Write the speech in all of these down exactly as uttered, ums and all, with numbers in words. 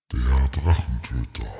Der Drachentöter.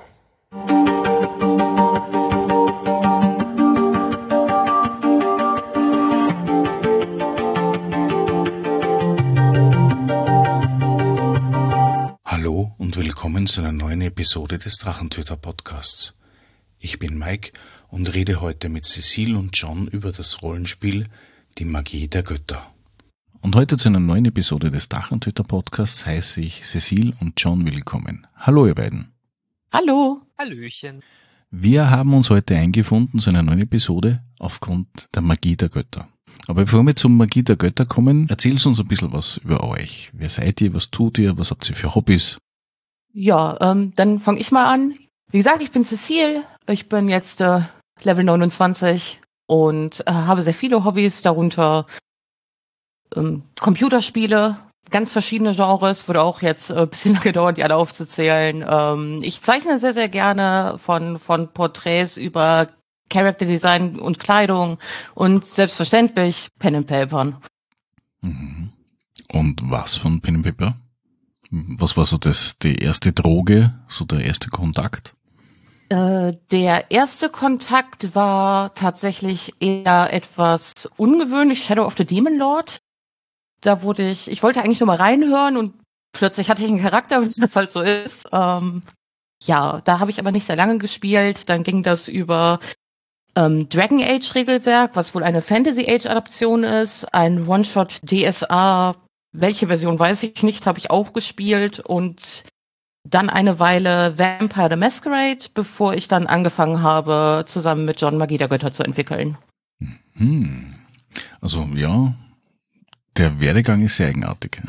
Hallo und willkommen zu einer neuen Episode des Drachentöter Podcasts. Ich bin Mike und rede heute mit Cecile und John über das Rollenspiel Die Magie der Götter. Und heute zu einer neuen Episode des Drachentöter Podcasts heiße ich Cecile und John willkommen. Hallo ihr beiden. Hallo. Hallöchen. Wir haben uns heute eingefunden zu einer neuen Episode aufgrund der Magie der Götter. Aber bevor wir zur Magie der Götter kommen, erzählst uns ein bisschen was über euch. Wer seid ihr, was tut ihr, was habt ihr für Hobbys? Ja, ähm, dann fange ich mal an. Wie gesagt, ich bin Cecile. Ich bin jetzt äh, Level neunundzwanzig und äh, habe sehr viele Hobbys, darunter ähm, Computerspiele, ganz verschiedene Genres. Würde auch jetzt äh, ein bisschen lange dauern, die alle aufzuzählen. Ähm, ich zeichne sehr, sehr gerne von, von Porträts über Character Design und Kleidung und selbstverständlich Pen and Papern. Mhm. Und was von Pen and Paper? Was war so das, die erste Droge, so der erste Kontakt? Äh, der erste Kontakt war tatsächlich eher etwas ungewöhnlich, Shadow of the Demon Lord. Da wurde ich, ich wollte eigentlich nur mal reinhören und plötzlich hatte ich einen Charakter, wie das halt so ist. Ähm, ja, da habe ich aber nicht sehr lange gespielt. Dann ging das über ähm, Dragon Age Regelwerk, was wohl eine Fantasy Age Adaption ist, ein One-Shot D S A. Welche Version weiß ich nicht, habe ich auch gespielt und dann eine Weile Vampire the Masquerade, bevor ich dann angefangen habe, zusammen mit John Magie der Götter zu entwickeln. Hm. Also ja, der Werdegang ist sehr eigenartig.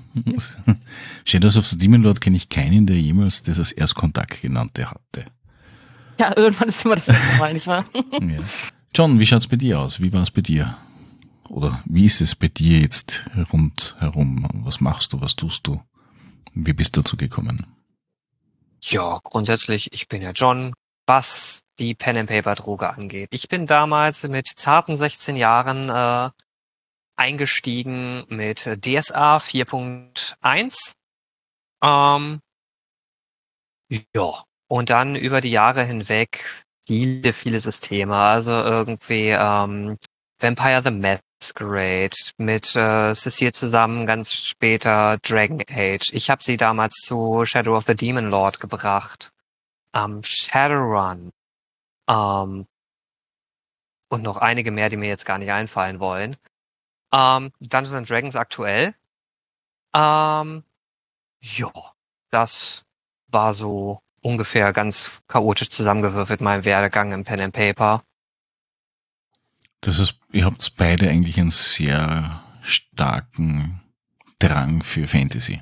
Shadows of the Demon Lord kenne ich keinen, der jemals das als Erstkontakt genannte hatte. Ja, irgendwann ist immer das erste Mal, nicht wahr? Ja. John, wie schaut's bei dir aus? Wie war es bei dir? Oder wie ist es bei dir jetzt rundherum? Was machst du, was tust du? Wie bist du dazu gekommen? Ja, grundsätzlich, ich bin ja John, was die Pen-and-Paper-Droge angeht. Ich bin damals mit zarten sechzehn Jahren äh, eingestiegen mit D S A vier Punkt eins. Ähm, ja, und dann über die Jahre hinweg viele, viele Systeme. Also irgendwie ähm, Vampire the Masquerade mit äh, Cecile zusammen, ganz später Dragon Age. Ich habe sie damals zu Shadow of the Demon Lord gebracht. Ähm, Shadowrun. Ähm, und noch einige mehr, die mir jetzt gar nicht einfallen wollen. Ähm, Dungeons and Dragons aktuell. Ähm, ja, das war so ungefähr ganz chaotisch zusammengewürfelt, mein Werdegang im Pen and Paper. Das heißt, ihr habt beide eigentlich einen sehr starken Drang für Fantasy.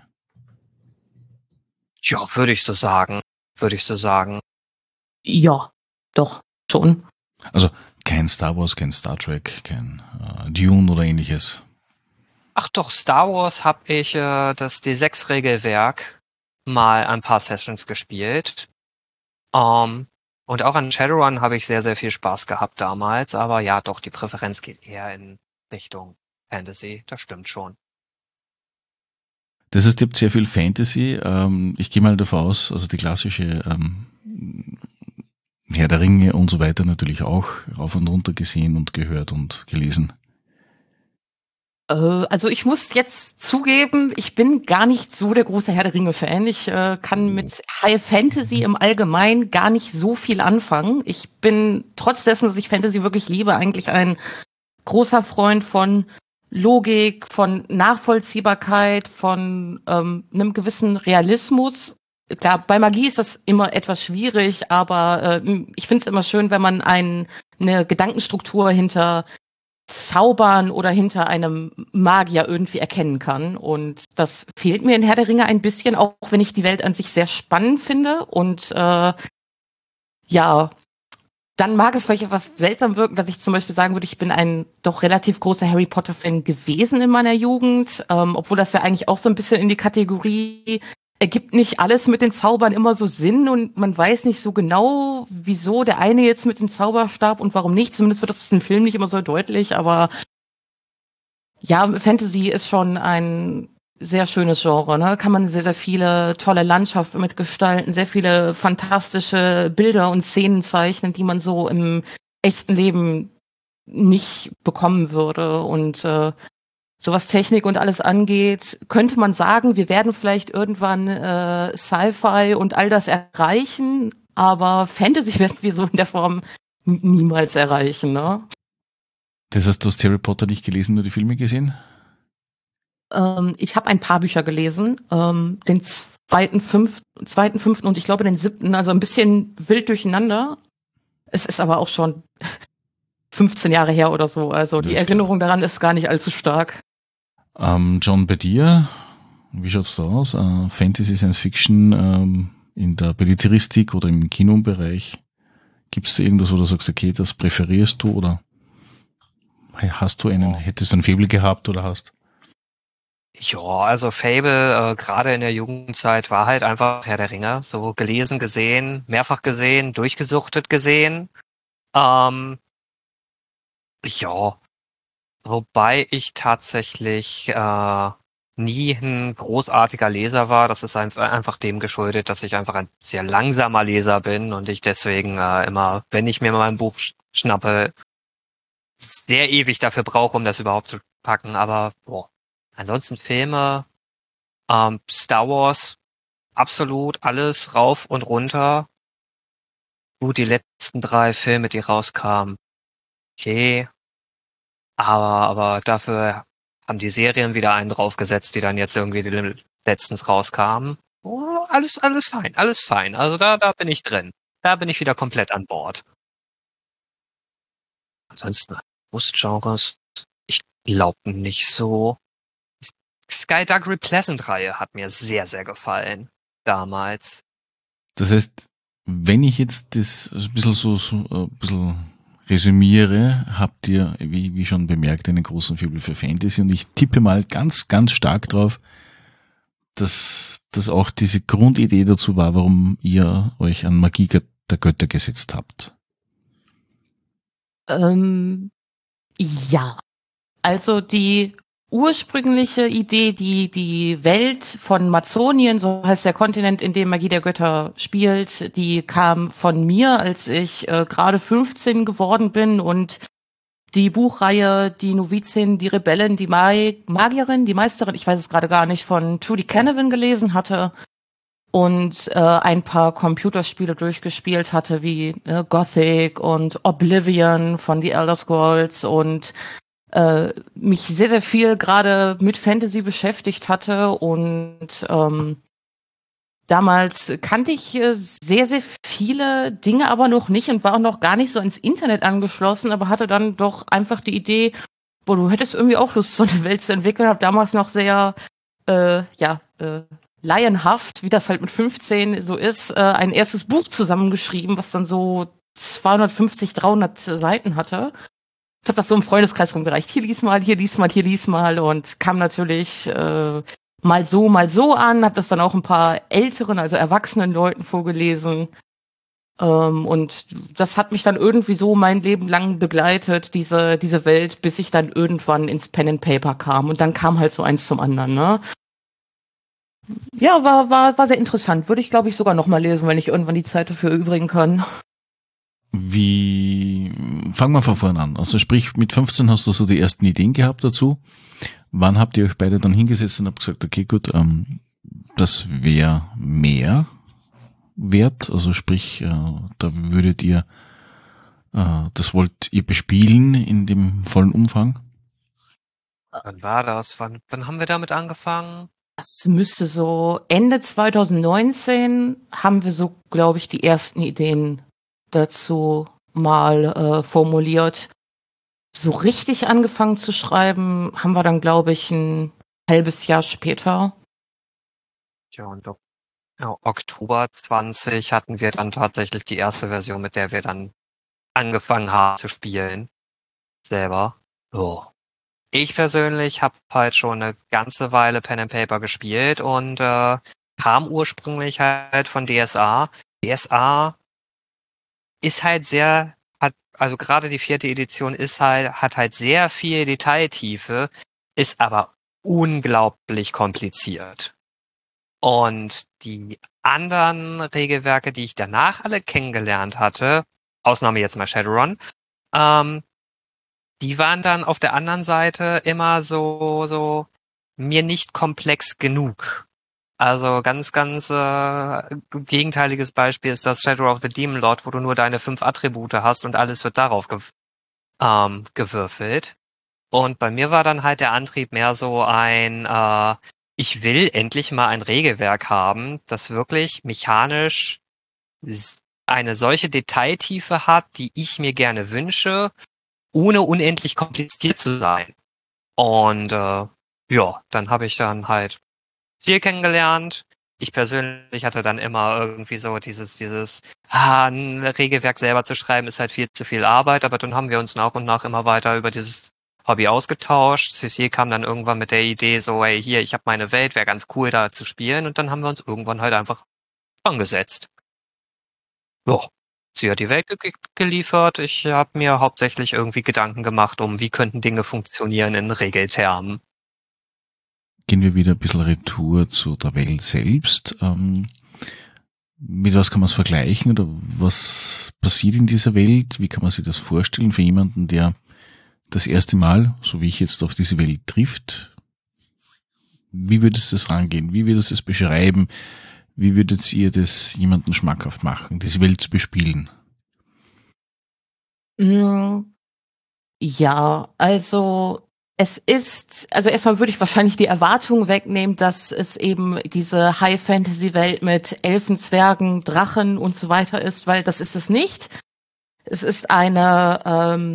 Ja, würde ich so sagen. Würde ich so sagen. Ja, doch, schon. Also kein Star Wars, kein Star Trek, kein äh, Dune oder ähnliches. Ach doch, Star Wars habe ich äh, das D sechs Regelwerk mal ein paar Sessions gespielt. Um, und auch an Shadowrun habe ich sehr, sehr viel Spaß gehabt damals. Aber ja, doch, die Präferenz geht eher in Richtung Fantasy. Das stimmt schon. Das heißt, ihr habt sehr viel Fantasy. Ähm, ich gehe mal davon aus, also die klassische ähm, Herr der Ringe und so weiter natürlich auch rauf und runter gesehen und gehört und gelesen. Äh, also ich muss jetzt zugeben, ich bin gar nicht so der große Herr der Ringe-Fan. Ich äh, kann mit High Fantasy im Allgemeinen gar nicht so viel anfangen. Ich bin trotz dessen, dass ich Fantasy wirklich liebe, eigentlich ein großer Freund von Logik, von Nachvollziehbarkeit, von ähm, einem gewissen Realismus. Klar, bei Magie ist das immer etwas schwierig, aber äh, ich finde es immer schön, wenn man ein, eine Gedankenstruktur hinter Zaubern oder hinter einem Magier irgendwie erkennen kann. Und das fehlt mir in Herr der Ringe ein bisschen, auch wenn ich die Welt an sich sehr spannend finde. Und äh, ja, dann mag es vielleicht etwas seltsam wirken, dass ich zum Beispiel sagen würde, ich bin ein doch relativ großer Harry Potter-Fan gewesen in meiner Jugend, ähm, obwohl das ja eigentlich auch so ein bisschen in die Kategorie ergibt nicht alles mit den Zaubern immer so Sinn und man weiß nicht so genau, wieso der eine jetzt mit dem Zauberstab und warum nicht. Zumindest wird das im Film nicht immer so deutlich, aber ja, Fantasy ist schon ein sehr schönes Genre, ne? Kann man sehr, sehr viele tolle Landschaften mitgestalten, sehr viele fantastische Bilder und Szenen zeichnen, die man so im echten Leben nicht bekommen würde. Und äh, so was Technik und alles angeht, könnte man sagen, wir werden vielleicht irgendwann äh, Sci-Fi und all das erreichen, aber Fantasy werden wir so in der Form n- niemals erreichen, ne? Das heißt, du hast Harry Potter nicht gelesen, nur die Filme gesehen? Ähm, ich habe ein paar Bücher gelesen, ähm, den zweiten, fünften, zweiten, fünften und ich glaube den siebten, also ein bisschen wild durcheinander. Es ist aber auch schon fünfzehn Jahre her oder so, also Das die ist Erinnerung daran ist gar nicht allzu stark. Ähm, John, bei dir, wie schaut's da aus? Äh, Fantasy, Science Fiction ähm, in der Belletristik oder im Kinobereich? Gibt's da irgendwas, wo du sagst, okay, das präferierst du oder hast du einen, hättest du ein Faible gehabt oder hast? Ja, also Fable, äh, gerade in der Jugendzeit, war halt einfach Herr der Ringe. So gelesen, gesehen, mehrfach gesehen, durchgesuchtet gesehen. Ähm, ja, wobei ich tatsächlich äh, nie ein großartiger Leser war. Das ist einfach, einfach dem geschuldet, dass ich einfach ein sehr langsamer Leser bin und ich deswegen äh, immer, wenn ich mir mal ein Buch sch- schnappe, sehr ewig dafür brauche, um das überhaupt zu packen. Aber boah, ansonsten Filme, ähm, Star Wars, absolut alles rauf und runter. Gut, die letzten drei Filme, die rauskamen, okay. Aber, aber dafür haben die Serien wieder einen draufgesetzt, die dann jetzt irgendwie die letztens rauskamen. Oh, alles, alles fein, alles fein. Also da, da bin ich drin. Da bin ich wieder komplett an Bord. Ansonsten, Brustgenres, ich glaube nicht so. Skydark Repleasant-Reihe hat mir sehr, sehr gefallen. Damals. Das heißt, wenn ich jetzt das ein bisschen so, so ein bisschen resümiere, habt ihr, wie, wie schon bemerkt, einen großen Faible für Fantasy und ich tippe mal ganz, ganz stark drauf, dass das auch diese Grundidee dazu war, warum ihr euch an Magie der Götter gesetzt habt. Ähm, ja, also die ursprüngliche Idee, die die Welt von Mazonien, so heißt der Kontinent, in dem Magie der Götter spielt, die kam von mir, als ich äh, gerade fünfzehn geworden bin und die Buchreihe Die Novizin, die Rebellen, die Mag- Magierin, die Meisterin, ich weiß es gerade gar nicht, von Trudy Canavan gelesen hatte und äh, ein paar Computerspiele durchgespielt hatte, wie äh, Gothic und Oblivion von The Elder Scrolls und äh, mich sehr, sehr viel gerade mit Fantasy beschäftigt hatte und ähm, damals kannte ich äh, sehr, sehr viele Dinge aber noch nicht und war auch noch gar nicht so ans Internet angeschlossen, aber hatte dann doch einfach die Idee, boah, du hättest irgendwie auch Lust, so eine Welt zu entwickeln. Hab damals noch sehr, äh, ja, äh, laienhaft, wie das halt mit fünfzehn so ist, äh, ein erstes Buch zusammengeschrieben, was dann so zweihundertfünfzig, dreihundert Seiten hatte. Ich habe das so im Freundeskreis rumgereicht. Hier lies mal, hier lies mal, hier lies mal und kam natürlich äh, mal so, mal so an. Habe das dann auch ein paar älteren, also erwachsenen Leuten vorgelesen. Ähm, und das hat mich dann irgendwie so mein Leben lang begleitet, diese diese Welt, bis ich dann irgendwann ins Pen and Paper kam. Und dann kam halt so eins zum anderen, ne? Ja, war war war sehr interessant. Würde ich, glaube ich, sogar noch mal lesen, wenn ich irgendwann die Zeit dafür übrigen kann. Wie, fangen wir von vorne an. Also sprich, mit fünfzehn hast du so die ersten Ideen gehabt dazu. Wann habt ihr euch beide dann hingesetzt und habt gesagt, okay, gut, ähm, das wäre mehr wert? Also sprich, äh, da würdet ihr, äh, das wollt ihr bespielen in dem vollen Umfang? Wann war das? Wann, wann haben wir damit angefangen? Das müsste so Ende zwanzig neunzehn haben wir so, glaube ich, die ersten Ideen dazu mal äh, formuliert. So richtig angefangen zu schreiben, haben wir dann, glaube ich, ein halbes Jahr später. Ja, und ok- ja, Oktober zwanzig hatten wir dann tatsächlich die erste Version, mit der wir dann angefangen haben zu spielen. Selber. Oh. Ich persönlich habe halt schon eine ganze Weile Pen and Paper gespielt und äh, kam ursprünglich halt von D S A. D S A ist halt sehr, hat, also gerade die vierte Edition ist halt, hat halt sehr viel Detailtiefe, ist aber unglaublich kompliziert. Und die anderen Regelwerke, die ich danach alle kennengelernt hatte, Ausnahme jetzt mal Shadowrun, ähm, die waren dann auf der anderen Seite immer so, so mir nicht komplex genug. Also ganz, ganz äh, gegenteiliges Beispiel ist das Shadow of the Demon Lord, wo du nur deine fünf Attribute hast und alles wird darauf ge ähm, gewürfelt. Und bei mir war dann halt der Antrieb mehr so ein, äh, ich will endlich mal ein Regelwerk haben, das wirklich mechanisch eine solche Detailtiefe hat, die ich mir gerne wünsche, ohne unendlich kompliziert zu sein. Und äh, ja, dann habe ich dann halt Stil kennengelernt. Ich persönlich hatte dann immer irgendwie so dieses, dieses, ah, ein Regelwerk selber zu schreiben ist halt viel zu viel Arbeit, aber dann haben wir uns nach und nach immer weiter über dieses Hobby ausgetauscht. Cecile kam dann irgendwann mit der Idee so, hey, hier, ich habe meine Welt, wäre ganz cool da zu spielen, und dann haben wir uns irgendwann halt einfach angesetzt. Ja, sie hat die Welt ge geliefert. Ich habe mir hauptsächlich irgendwie Gedanken gemacht, um wie könnten Dinge funktionieren in Regeltermen. Gehen wir wieder ein bisschen retour zu der Welt selbst. Ähm, mit was kann man es vergleichen oder was passiert in dieser Welt? Wie kann man sich das vorstellen für jemanden, der das erste Mal, so wie ich jetzt, auf diese Welt trifft? Wie würdest du das rangehen? Wie würdest du es beschreiben? Wie würdet ihr das jemandem schmackhaft machen, diese Welt zu bespielen? Ja, also es ist, also erstmal würde ich wahrscheinlich die Erwartung wegnehmen, dass es eben diese High-Fantasy-Welt mit Elfen, Zwergen, Drachen und so weiter ist, weil das ist es nicht. Es ist eine ähm,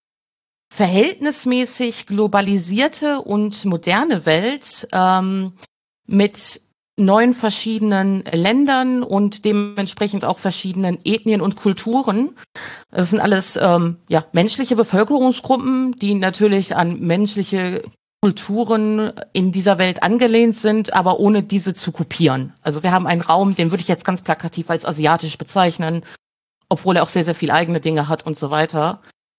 verhältnismäßig globalisierte und moderne Welt ähm, mit neun verschiedenen Ländern und dementsprechend auch verschiedenen Ethnien und Kulturen. Das sind alles ähm, ja menschliche Bevölkerungsgruppen, die natürlich an menschliche Kulturen in dieser Welt angelehnt sind, aber ohne diese zu kopieren. Also wir haben einen Raum, den würde ich jetzt ganz plakativ als asiatisch bezeichnen, obwohl er auch sehr, sehr viele eigene Dinge hat und so weiter.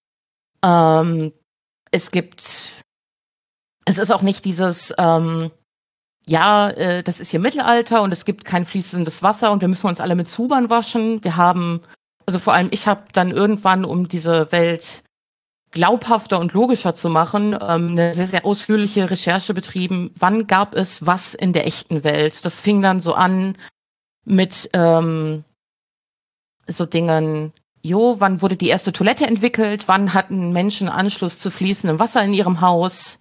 Ähm, es gibt, es ist auch nicht dieses ähm, ja, äh, das ist hier Mittelalter und es gibt kein fließendes Wasser und wir müssen uns alle mit Zubern waschen. Wir haben, also vor allem ich habe dann irgendwann, um diese Welt glaubhafter und logischer zu machen, ähm, eine sehr, sehr ausführliche Recherche betrieben. Wann gab es was in der echten Welt? Das fing dann so an mit ähm, so Dingen, jo, wann wurde die erste Toilette entwickelt? Wann hatten Menschen Anschluss zu fließendem Wasser in ihrem Haus?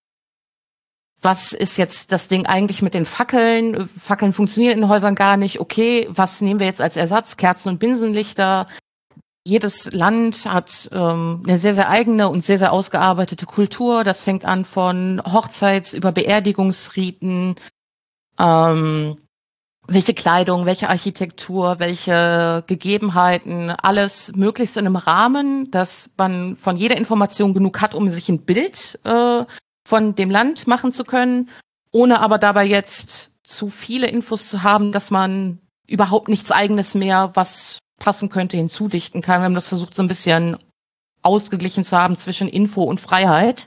Was ist jetzt das Ding eigentlich mit den Fackeln? Fackeln funktionieren in Häusern gar nicht. Okay, was nehmen wir jetzt als Ersatz? Kerzen und Binsenlichter. Jedes Land hat ähm, eine sehr, sehr eigene und sehr, sehr ausgearbeitete Kultur. Das fängt an von Hochzeits- über Beerdigungsriten, ähm, welche Kleidung, welche Architektur, welche Gegebenheiten, alles möglichst in einem Rahmen, dass man von jeder Information genug hat, um sich ein Bild äh, von dem Land machen zu können, ohne aber dabei jetzt zu viele Infos zu haben, dass man überhaupt nichts Eigenes mehr, was passen könnte, hinzudichten kann. Wir haben das versucht, so ein bisschen ausgeglichen zu haben zwischen Info und Freiheit.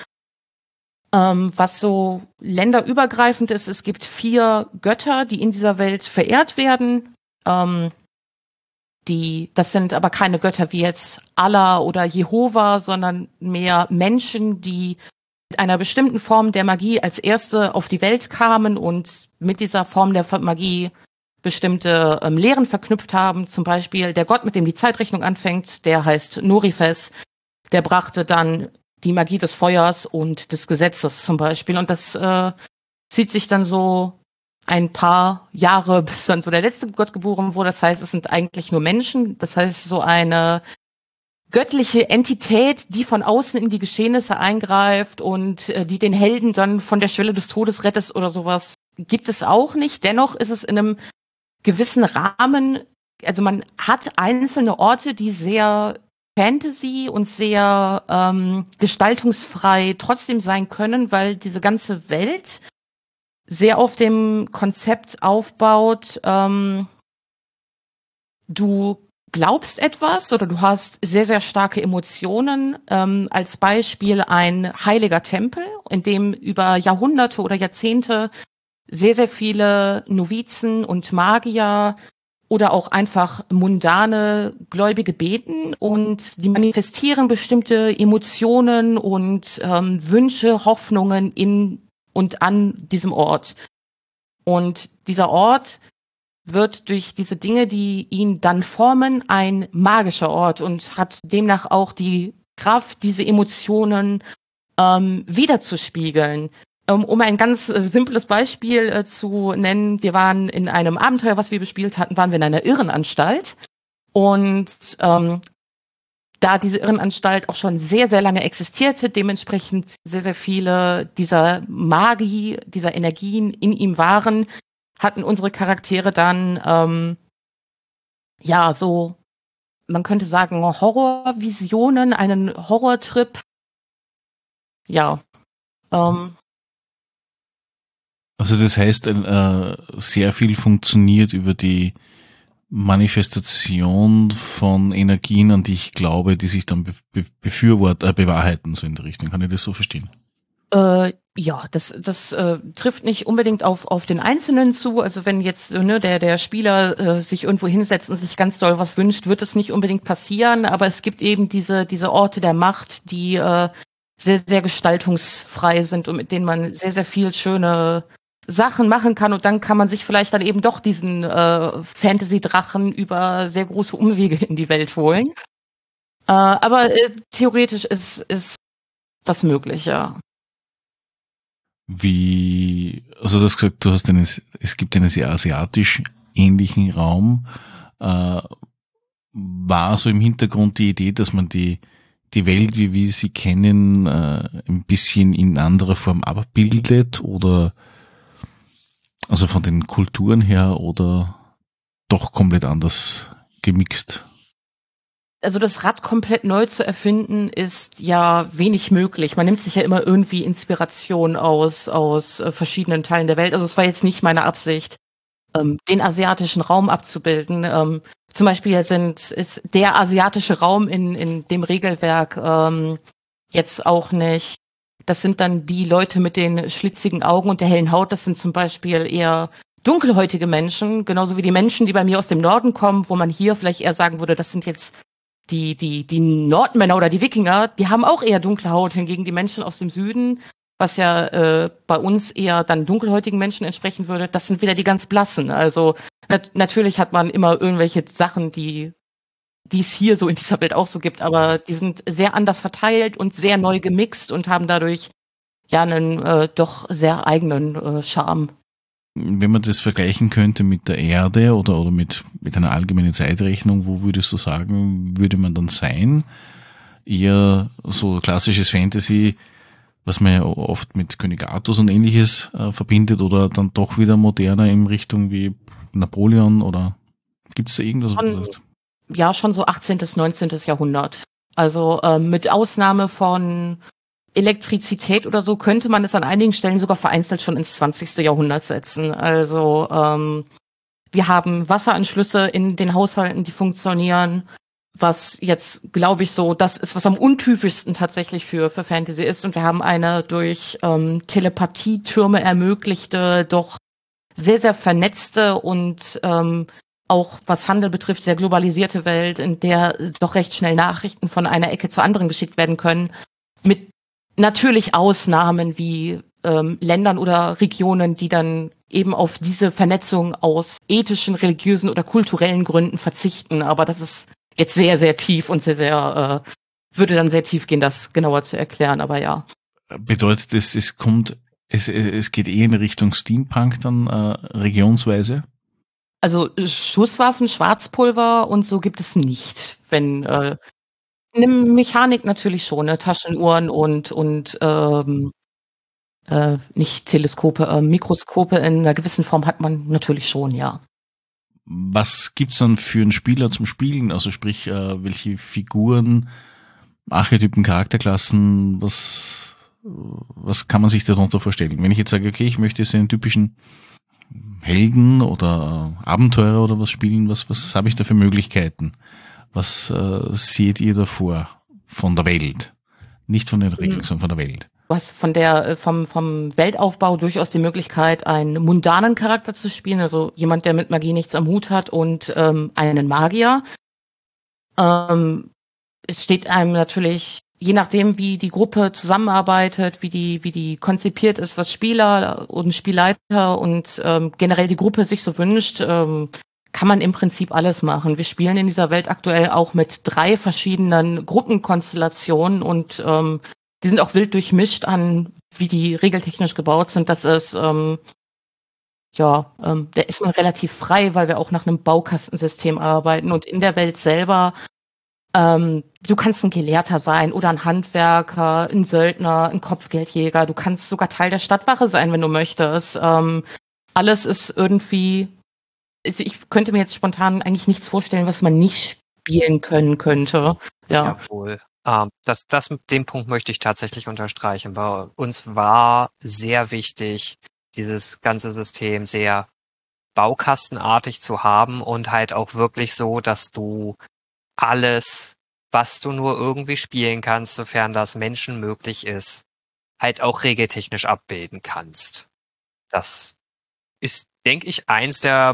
Ähm, was so länderübergreifend ist, es gibt vier Götter, die in dieser Welt verehrt werden. Ähm, die, das sind aber keine Götter wie jetzt Allah oder Jehova, sondern mehr Menschen, die mit einer bestimmten Form der Magie als erste auf die Welt kamen und mit dieser Form der Magie bestimmte ähm, Lehren verknüpft haben. Zum Beispiel der Gott, mit dem die Zeitrechnung anfängt, der heißt Norifes. Der brachte dann die Magie des Feuers und des Gesetzes zum Beispiel. Und das äh, zieht sich dann so ein paar Jahre, bis dann so der letzte Gott geboren wurde. Das heißt, es sind eigentlich nur Menschen. Das heißt, so eine göttliche Entität, die von außen in die Geschehnisse eingreift und äh, die den Helden dann von der Schwelle des Todes rettet oder sowas, gibt es auch nicht. Dennoch ist es in einem gewissen Rahmen, also man hat einzelne Orte, die sehr Fantasy und sehr ähm, gestaltungsfrei trotzdem sein können, weil diese ganze Welt sehr auf dem Konzept aufbaut, ähm, du glaubst etwas oder du hast sehr, sehr starke Emotionen. Ähm, als Beispiel ein heiliger Tempel, in dem über Jahrhunderte oder Jahrzehnte sehr, sehr viele Novizen und Magier oder auch einfach mundane Gläubige beten und die manifestieren bestimmte Emotionen und ähm, Wünsche, Hoffnungen in und an diesem Ort. Und dieser Ort wird durch diese Dinge, die ihn dann formen, ein magischer Ort und hat demnach auch die Kraft, diese Emotionen ähm, wiederzuspiegeln. Um, um ein ganz äh, simples Beispiel äh, zu nennen, wir waren in einem Abenteuer, was wir bespielt hatten, waren wir in einer Irrenanstalt. Und ähm, da diese Irrenanstalt auch schon sehr, sehr lange existierte, dementsprechend sehr, sehr viele dieser Magie, dieser Energien in ihm waren, hatten unsere Charaktere dann, ähm, ja, so, man könnte sagen, Horrorvisionen, einen Horrortrip. Ja, ähm, Also das heißt, äh, sehr viel funktioniert über die Manifestation von Energien, an die ich glaube, die sich dann be be befürworten, äh, bewahrheiten, so in der Richtung. Kann ich das so verstehen? Äh, ja, das das äh, trifft nicht unbedingt auf auf den Einzelnen zu. Also wenn jetzt ne, der der Spieler äh, sich irgendwo hinsetzt und sich ganz doll was wünscht, wird es nicht unbedingt passieren. Aber es gibt eben diese diese Orte der Macht, die äh, sehr sehr gestaltungsfrei sind und mit denen man sehr sehr viel schöne Sachen machen kann. Und dann kann man sich vielleicht dann eben doch diesen äh, Fantasy-Drachen über sehr große Umwege in die Welt holen. Äh, aber äh, theoretisch ist ist das möglich, ja. Wie, also du hast gesagt, du hast einen, es gibt einen sehr asiatisch ähnlichen Raum. Äh, war so im Hintergrund die Idee, dass man die, die Welt, wie wir sie kennen, äh, ein bisschen in anderer Form abbildet oder also von den Kulturen her oder doch komplett anders gemixt? Also das Rad komplett neu zu erfinden, ist ja wenig möglich. Man nimmt sich ja immer irgendwie Inspiration aus aus äh, verschiedenen Teilen der Welt. Also es war jetzt nicht meine Absicht, ähm, den asiatischen Raum abzubilden. Ähm, zum Beispiel sind ist der asiatische Raum in in dem Regelwerk ähm, jetzt auch nicht. Das sind dann die Leute mit den schlitzigen Augen und der hellen Haut. Das sind zum Beispiel eher dunkelhäutige Menschen, genauso wie die Menschen, die bei mir aus dem Norden kommen, wo man hier vielleicht eher sagen würde, das sind jetzt die die die Nordmänner oder die Wikinger. Die haben auch eher dunkle Haut, hingegen die Menschen aus dem Süden, was ja äh, bei uns eher dann dunkelhäutigen Menschen entsprechen würde, das sind wieder die ganz blassen. Also nat- natürlich hat man immer irgendwelche Sachen, die die es hier so in dieser Welt auch so gibt, aber die sind sehr anders verteilt und sehr neu gemixt und haben dadurch ja einen äh, doch sehr eigenen äh, Charme. Wenn man das vergleichen könnte mit der Erde oder, oder mit, mit einer allgemeinen Zeitrechnung, wo würdest du sagen, würde man dann sein? Eher so klassisches Fantasy, was man ja oft mit König Artus und ähnliches äh, verbindet, oder dann doch wieder moderner in Richtung wie Napoleon, oder gibt es da irgendwas? Schon, ja, schon so achtzehnten., neunzehnten. Jahrhundert. Also ähm, mit Ausnahme von Elektrizität oder so könnte man es an einigen Stellen sogar vereinzelt schon ins zwanzigsten. Jahrhundert setzen. Also ähm, wir haben Wasseranschlüsse in den Haushalten, die funktionieren, was jetzt, glaube ich, so das ist, was am untypischsten tatsächlich für für Fantasy ist. Und wir haben eine durch ähm, Telepathietürme ermöglichte, doch sehr, sehr vernetzte und ähm, auch was Handel betrifft, sehr globalisierte Welt, in der doch recht schnell Nachrichten von einer Ecke zur anderen geschickt werden können, mit natürlich Ausnahmen wie ähm, Ländern oder Regionen, die dann eben auf diese Vernetzung aus ethischen, religiösen oder kulturellen Gründen verzichten. Aber das ist jetzt sehr, sehr tief und sehr, sehr, äh, würde dann sehr tief gehen, das genauer zu erklären, aber ja. Bedeutet das, es kommt, es, es geht eher in Richtung Steampunk dann äh, regionsweise? Also Schusswaffen, Schwarzpulver und so gibt es nicht. Wenn äh, eine Mechanik natürlich schon, ne? Taschenuhren und und ähm, äh, nicht Teleskope, äh, Mikroskope in einer gewissen Form hat man natürlich schon, ja. Was gibt's dann für einen Spieler zum Spielen? Also sprich, äh, welche Figuren, Archetypen, Charakterklassen, was was kann man sich darunter vorstellen? Wenn ich jetzt sage, okay, ich möchte jetzt einen typischen Helden oder Abenteurer oder was spielen, was was habe ich da für Möglichkeiten? Was äh, seht ihr davor von der Welt? Nicht von den Regeln, Mhm. sondern von der Welt. Du hast von der, äh, vom, vom Weltaufbau durchaus die Möglichkeit, einen mundanen Charakter zu spielen, also jemand, der mit Magie nichts am Hut hat, und ähm, einen Magier. Ähm, es steht einem natürlich, je nachdem, wie die Gruppe zusammenarbeitet, wie die, wie die konzipiert ist, was Spieler und Spielleiter und ähm, generell die Gruppe sich so wünscht, ähm, kann man im Prinzip alles machen. Wir spielen in dieser Welt aktuell auch mit drei verschiedenen Gruppenkonstellationen und ähm, die sind auch wild durchmischt an, wie die regeltechnisch gebaut sind. Das ist, ähm, ja, ähm, da ist man relativ frei, weil wir auch nach einem Baukastensystem arbeiten. Und in der Welt selber, ähm, du kannst ein Gelehrter sein oder ein Handwerker, ein Söldner, ein Kopfgeldjäger. Du kannst sogar Teil der Stadtwache sein, wenn du möchtest. Ähm, alles ist irgendwie, also ich könnte mir jetzt spontan eigentlich nichts vorstellen, was man nicht spielen können könnte. Ja. Jawohl. Ähm, das, das, den Punkt möchte ich tatsächlich unterstreichen. Bei uns war sehr wichtig, dieses ganze System sehr baukastenartig zu haben und halt auch wirklich so, dass du alles, was du nur irgendwie spielen kannst, sofern das Menschen möglich ist, halt auch regeltechnisch abbilden kannst. Das ist, denke ich, eins der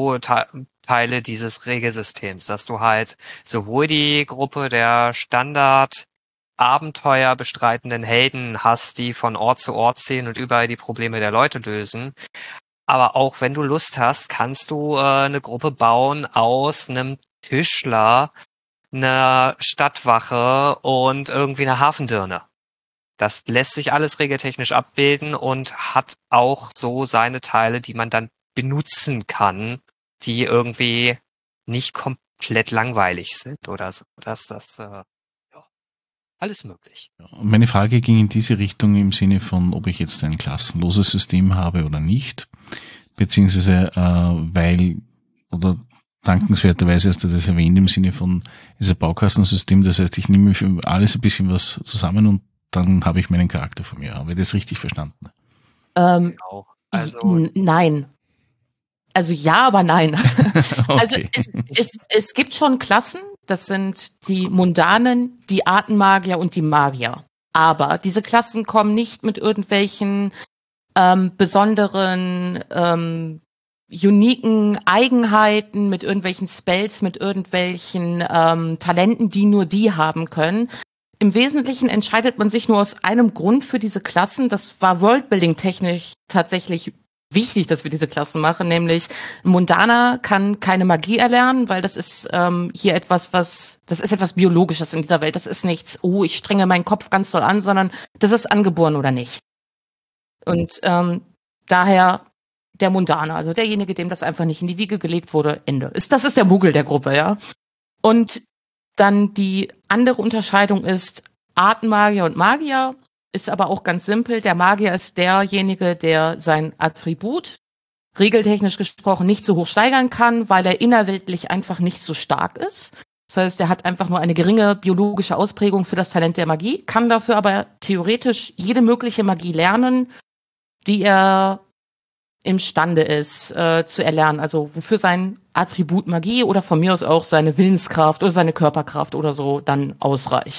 Pro-Teile dieses Regelsystems, dass du halt sowohl die Gruppe der Standard Abenteuer bestreitenden Helden hast, die von Ort zu Ort ziehen und überall die Probleme der Leute lösen. Aber auch wenn du Lust hast, kannst du äh, eine Gruppe bauen aus einem Tischler, einer Stadtwache und irgendwie einer Hafendirne. Das lässt sich alles regeltechnisch abbilden und hat auch so seine Teile, die man dann benutzen kann, die irgendwie nicht komplett langweilig sind oder so. Das, das, äh, ja, alles möglich. Meine Frage ging in diese Richtung im Sinne von, ob ich jetzt ein klassenloses System habe oder nicht, beziehungsweise äh, weil, oder dankenswerterweise hast du das erwähnt im Sinne von, ist ein Baukastensystem, das heißt, ich nehme für alles ein bisschen was zusammen und dann habe ich meinen Charakter von mir. Habe ich das richtig verstanden? Ähm, Genau. Also Also, nein. Also ja, aber nein. Also Okay. es, es, es gibt schon Klassen, das sind die Mundanen, die Artenmagier und die Magier. Aber diese Klassen kommen nicht mit irgendwelchen ähm, besonderen, ähm, uniken Eigenheiten, mit irgendwelchen Spells, mit irgendwelchen ähm, Talenten, die nur die haben können. Im Wesentlichen entscheidet man sich nur aus einem Grund für diese Klassen. Das war Worldbuilding-technisch tatsächlich wichtig, dass wir diese Klassen machen, nämlich Mundana kann keine Magie erlernen, weil das ist ähm, hier etwas, was, das ist etwas Biologisches in dieser Welt. Das ist nichts, oh, ich strenge meinen Kopf ganz doll an, sondern das ist angeboren oder nicht. Und ähm, daher der Mundana, also derjenige, dem das einfach nicht in die Wiege gelegt wurde, Ende. Ist, das ist der Muggel der Gruppe, ja. Und dann die andere Unterscheidung ist Artenmagier und Magier. Ist aber auch ganz simpel. Der Magier ist derjenige, der sein Attribut, regeltechnisch gesprochen, nicht so hoch steigern kann, weil er innerweltlich einfach nicht so stark ist. Das heißt, er hat einfach nur eine geringe biologische Ausprägung für das Talent der Magie, kann dafür aber theoretisch jede mögliche Magie lernen, die er imstande ist äh, zu erlernen. Also wofür sein Attribut Magie oder von mir aus auch seine Willenskraft oder seine Körperkraft oder so dann ausreicht.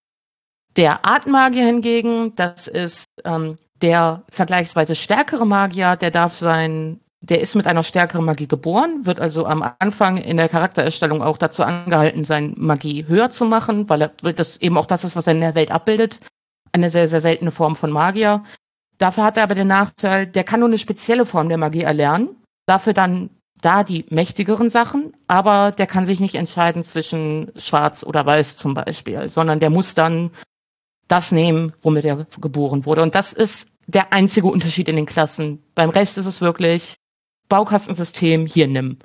Der Artenmagier hingegen, das ist ähm, der vergleichsweise stärkere Magier, der darf sein, der ist mit einer stärkeren Magie geboren, wird also am Anfang in der Charaktererstellung auch dazu angehalten, seine Magie höher zu machen, weil er weil das eben auch das ist, was er in der Welt abbildet. Eine sehr, sehr seltene Form von Magier. Dafür hat er aber den Nachteil, der kann nur eine spezielle Form der Magie erlernen. Dafür dann da die mächtigeren Sachen, aber der kann sich nicht entscheiden zwischen schwarz oder weiß zum Beispiel, sondern der muss dann das nehmen, womit er geboren wurde. Und das ist der einzige Unterschied in den Klassen. Beim Rest ist es wirklich Baukastensystem, hier nimm.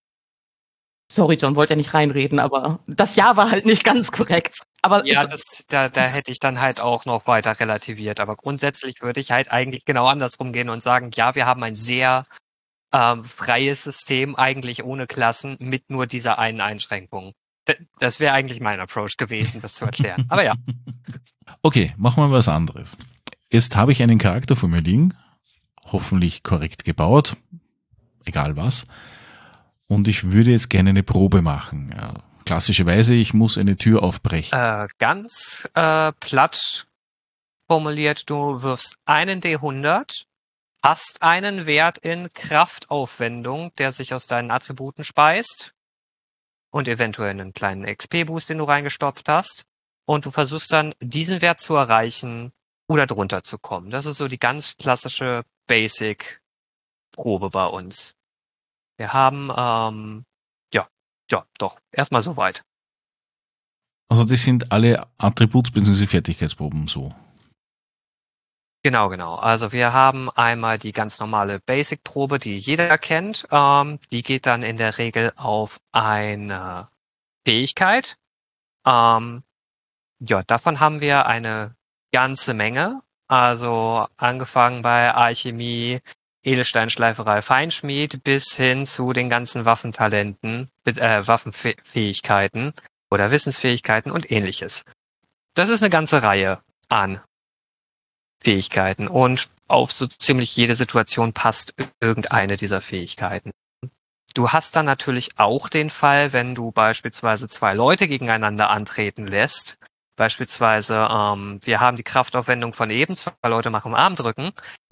Sorry, John, wollte ja nicht reinreden, aber das Ja war halt nicht ganz korrekt. Aber ja, es, das, da, da hätte ich dann halt auch noch weiter relativiert. Aber grundsätzlich würde ich halt eigentlich genau andersrum gehen und sagen, ja, wir haben ein sehr ähm, freies System, eigentlich ohne Klassen, mit nur dieser einen Einschränkung. D- Das wäre eigentlich mein Approach gewesen, das zu erklären. Aber ja. Okay, machen wir was anderes. Jetzt habe ich einen Charakter vor mir liegen, hoffentlich korrekt gebaut, egal was. Und ich würde jetzt gerne eine Probe machen. Ja, klassischerweise, ich muss eine Tür aufbrechen. Äh, ganz äh, platt formuliert, du wirfst einen D hundert, hast einen Wert in Kraftaufwendung, der sich aus deinen Attributen speist und eventuell einen kleinen X P-Boost, den du reingestopft hast. Und du versuchst dann, diesen Wert zu erreichen oder drunter zu kommen. Das ist so die ganz klassische Basic-Probe bei uns. Wir haben, ähm, ja, ja, doch, erstmal soweit. Also das sind alle Attributs- bzw. Fertigkeitsproben so. Genau, genau. Also wir haben einmal die ganz normale Basic-Probe, die jeder kennt. Ähm, die geht dann in der Regel auf eine Fähigkeit. Ähm, ja, davon haben wir eine ganze Menge. Also angefangen bei Alchemie, Edelsteinschleiferei, Feinschmied bis hin zu den ganzen Waffentalenten, äh, Waffenfähigkeiten oder Wissensfähigkeiten und ähnliches. Das ist eine ganze Reihe an Fähigkeiten und auf so ziemlich jede Situation passt irgendeine dieser Fähigkeiten. Du hast dann natürlich auch den Fall, wenn du beispielsweise zwei Leute gegeneinander antreten lässt. Beispielsweise, ähm, wir haben die Kraftaufwendung von eben, zwei Leute machen Armdrücken.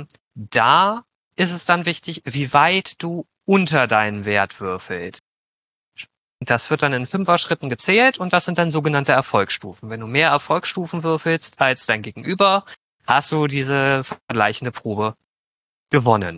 Da ist es dann wichtig, wie weit du unter deinen Wert würfelst. Das wird dann in Fünfer-Schritten gezählt und das sind dann sogenannte Erfolgsstufen. Wenn du mehr Erfolgsstufen würfelst als dein Gegenüber, hast du diese vergleichende Probe gewonnen.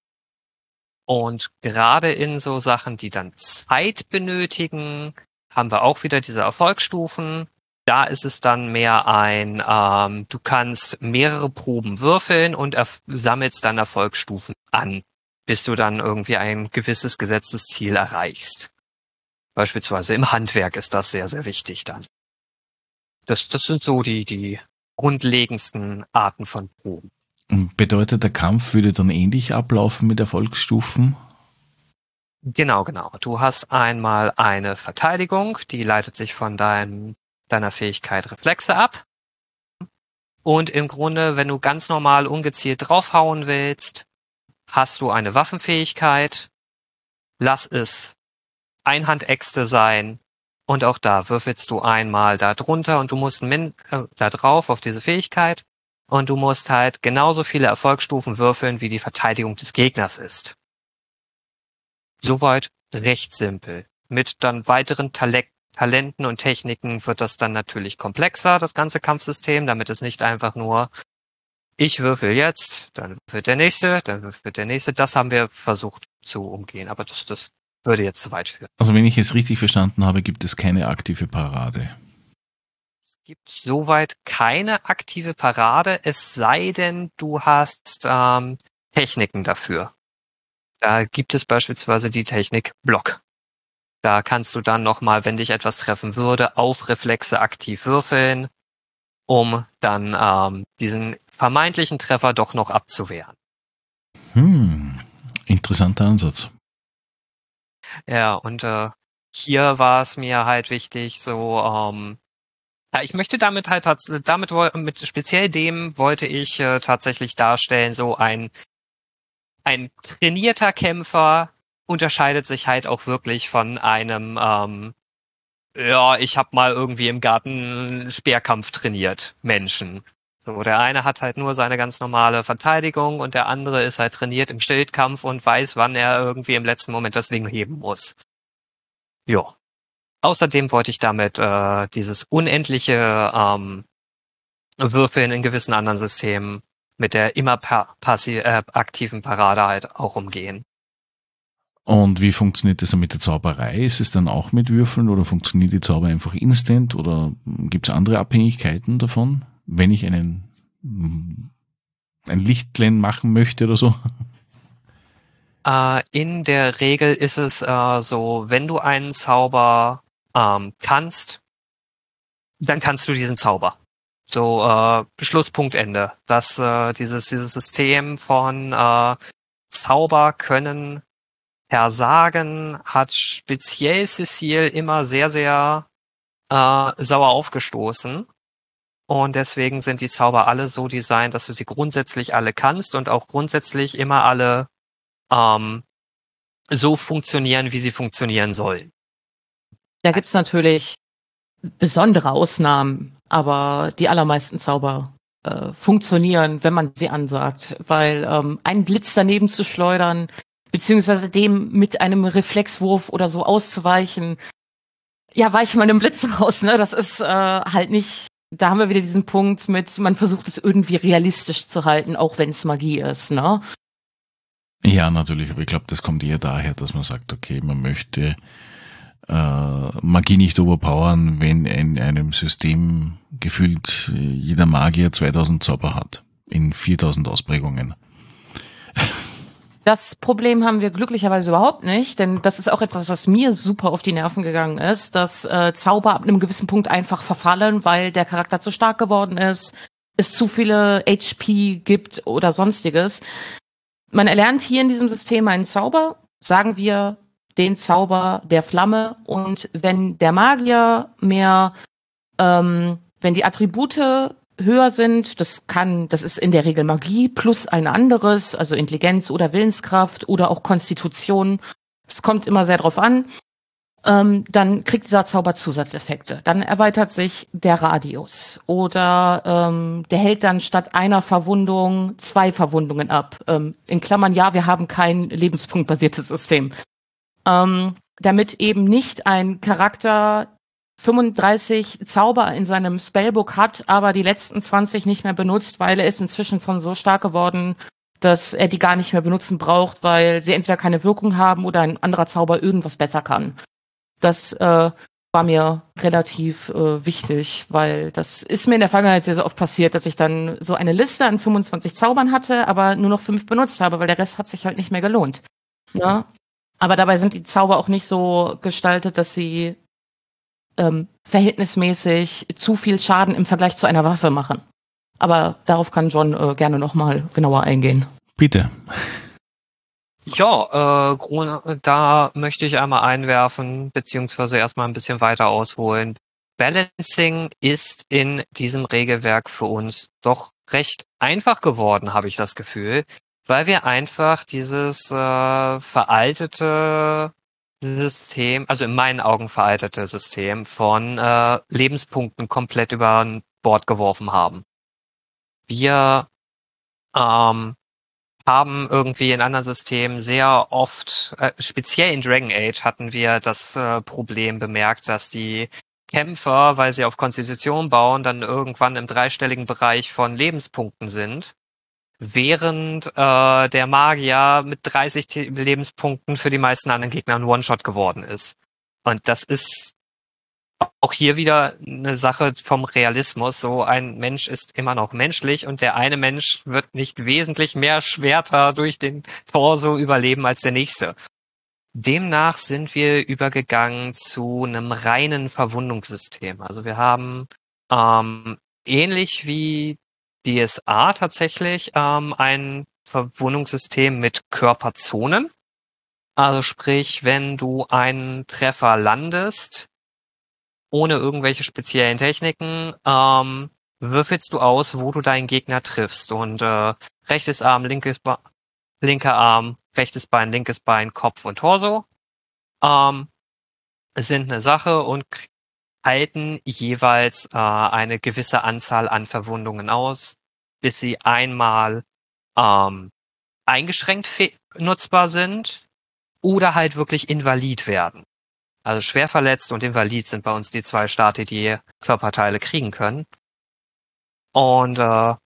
Und gerade in so Sachen, die dann Zeit benötigen, haben wir auch wieder diese Erfolgsstufen. Da ist es dann mehr ein, ähm, du kannst mehrere Proben würfeln und erf- sammelst dann Erfolgsstufen an, bis du dann irgendwie ein gewisses gesetztes Ziel erreichst. Beispielsweise im Handwerk ist das sehr, sehr wichtig dann. Das, das sind so die, die grundlegendsten Arten von Proben. Und bedeutet, der Kampf würde dann ähnlich ablaufen mit Erfolgsstufen? Genau, genau. Du hast einmal eine Verteidigung, die leitet sich von dein, deiner Fähigkeit Reflexe ab. Und im Grunde, wenn du ganz normal ungezielt draufhauen willst, hast du eine Waffenfähigkeit. Lass es Einhandäxte sein. Und auch da würfelst du einmal da drunter und du musst min äh, da drauf auf diese Fähigkeit. Und du musst halt genauso viele Erfolgsstufen würfeln, wie die Verteidigung des Gegners ist. Soweit recht simpel. Mit dann weiteren Tale- Talenten und Techniken wird das dann natürlich komplexer, das ganze Kampfsystem, damit es nicht einfach nur ich würfel jetzt, dann würfelt der Nächste, dann würfelt der Nächste. Das haben wir versucht zu umgehen, aber das, das würde jetzt zu weit führen. Also wenn ich es richtig verstanden habe, gibt es keine aktive Parade. Es gibt soweit keine aktive Parade, es sei denn, du hast ähm, Techniken dafür. Da gibt es beispielsweise die Technik Block. Da kannst du dann nochmal, wenn dich etwas treffen würde, auf Reflexe aktiv würfeln, um dann ähm, diesen vermeintlichen Treffer doch noch abzuwehren. Hm, interessanter Ansatz. Ja, und äh, hier war es mir halt wichtig, so, ähm, ja, ich möchte damit halt, tats- damit woll- mit speziell dem wollte ich äh, tatsächlich darstellen, so ein ein trainierter Kämpfer unterscheidet sich halt auch wirklich von einem, ähm, ja, ich habe mal irgendwie im Garten Speerkampf trainiert, Menschen. So, der eine hat halt nur seine ganz normale Verteidigung und der andere ist halt trainiert im Schildkampf und weiß, wann er irgendwie im letzten Moment das Ding heben muss. Ja. Außerdem wollte ich damit äh, dieses unendliche ähm, Würfeln in gewissen anderen Systemen mit der immer pa passi äh, aktiven Parade halt auch umgehen. Und wie funktioniert das dann mit der Zauberei? Ist es dann auch mit Würfeln oder funktioniert die Zauber einfach instant oder gibt es andere Abhängigkeiten davon, wenn ich einen ein Lichtlein machen möchte oder so? Äh, in der Regel ist es äh, so, wenn du einen Zauber ähm, kannst, dann kannst du diesen Zauber. So, äh, Schlusspunkt, Ende. Das, äh, dieses, dieses System von äh, Zauber können Versagen hat speziell Cecile immer sehr, sehr äh, sauer aufgestoßen. Und deswegen sind die Zauber alle so designt, dass du sie grundsätzlich alle kannst und auch grundsätzlich immer alle ähm, so funktionieren, wie sie funktionieren sollen. Da gibt's natürlich besondere Ausnahmen, aber die allermeisten Zauber äh, funktionieren, wenn man sie ansagt, weil ähm, einen Blitz daneben zu schleudern, beziehungsweise dem mit einem Reflexwurf oder so auszuweichen, ja, weich mal einem Blitz raus, ne? Das ist äh, halt nicht, da haben wir wieder diesen Punkt mit, man versucht es irgendwie realistisch zu halten, auch wenn es Magie ist, ne? Ja, natürlich, aber ich glaube, das kommt eher daher, dass man sagt, okay, man möchte äh, Magie nicht overpowern, wenn in einem System gefühlt jeder Magier zweitausend Zauber hat, in viertausend Ausprägungen. Das Problem haben wir glücklicherweise überhaupt nicht, denn das ist auch etwas, was mir super auf die Nerven gegangen ist, dass äh, Zauber ab einem gewissen Punkt einfach verfallen, weil der Charakter zu stark geworden ist, es zu viele H P gibt oder sonstiges. Man erlernt hier in diesem System einen Zauber, sagen wir den Zauber der Flamme, und wenn der Magier mehr, ähm, wenn die Attribute höher sind, das kann, das ist in der Regel Magie plus ein anderes, also Intelligenz oder Willenskraft oder auch Konstitution. Es kommt immer sehr drauf an. Ähm, dann kriegt dieser Zauber Zusatzeffekte. Dann erweitert sich der Radius oder ähm, der hält dann statt einer Verwundung zwei Verwundungen ab. Ähm, in Klammern, ja, wir haben kein lebenspunktbasiertes System. Ähm, damit eben nicht ein Charakter fünfunddreißig Zauber in seinem Spellbook hat, aber die letzten zwanzig nicht mehr benutzt, weil er ist inzwischen schon so stark geworden, dass er die gar nicht mehr benutzen braucht, weil sie entweder keine Wirkung haben oder ein anderer Zauber irgendwas besser kann. Das äh, war mir relativ äh, wichtig, weil das ist mir in der Vergangenheit sehr, sehr oft passiert, dass ich dann so eine Liste an fünfundzwanzig Zaubern hatte, aber nur noch fünf benutzt habe, weil der Rest hat sich halt nicht mehr gelohnt. Ja? Aber dabei sind die Zauber auch nicht so gestaltet, dass sie ähm, verhältnismäßig zu viel Schaden im Vergleich zu einer Waffe machen. Aber darauf kann John äh, gerne nochmal genauer eingehen. Bitte. Ja, äh, Grun- da möchte ich einmal einwerfen, beziehungsweise erstmal ein bisschen weiter ausholen. Balancing ist in diesem Regelwerk für uns doch recht einfach geworden, habe ich das Gefühl, weil wir einfach dieses äh, veraltete System, also in meinen Augen veraltete System von äh, Lebenspunkten komplett über Bord geworfen haben. Wir ähm, haben irgendwie in anderen Systemen sehr oft, äh, speziell in Dragon Age hatten wir das äh, Problem bemerkt, dass die Kämpfer, weil sie auf Konstitution bauen, dann irgendwann im dreistelligen Bereich von Lebenspunkten sind, während äh, der Magier mit dreißig T- Lebenspunkten für die meisten anderen Gegner ein One-Shot geworden ist. Und das ist auch hier wieder eine Sache vom Realismus. So ein Mensch ist immer noch menschlich und der eine Mensch wird nicht wesentlich mehr Schwerter durch den Torso überleben als der nächste. Demnach sind wir übergegangen zu einem reinen Verwundungssystem. Also wir haben ähm, ähnlich wie D S A tatsächlich ähm, ein Verwundungssystem mit Körperzonen. Also sprich, wenn du einen Treffer landest, ohne irgendwelche speziellen Techniken, ähm, würfelst du aus, wo du deinen Gegner triffst. Und äh, rechtes Arm, linkes Be- linker Arm, rechtes Bein, linkes Bein, Kopf und Torso ähm, sind eine Sache und k- halten jeweils äh, eine gewisse Anzahl an Verwundungen aus, bis sie einmal ähm, eingeschränkt fe- nutzbar sind oder halt wirklich invalid werden. Also schwer verletzt und invalid sind bei uns die zwei Stati, die Körperteile kriegen können. Und äh,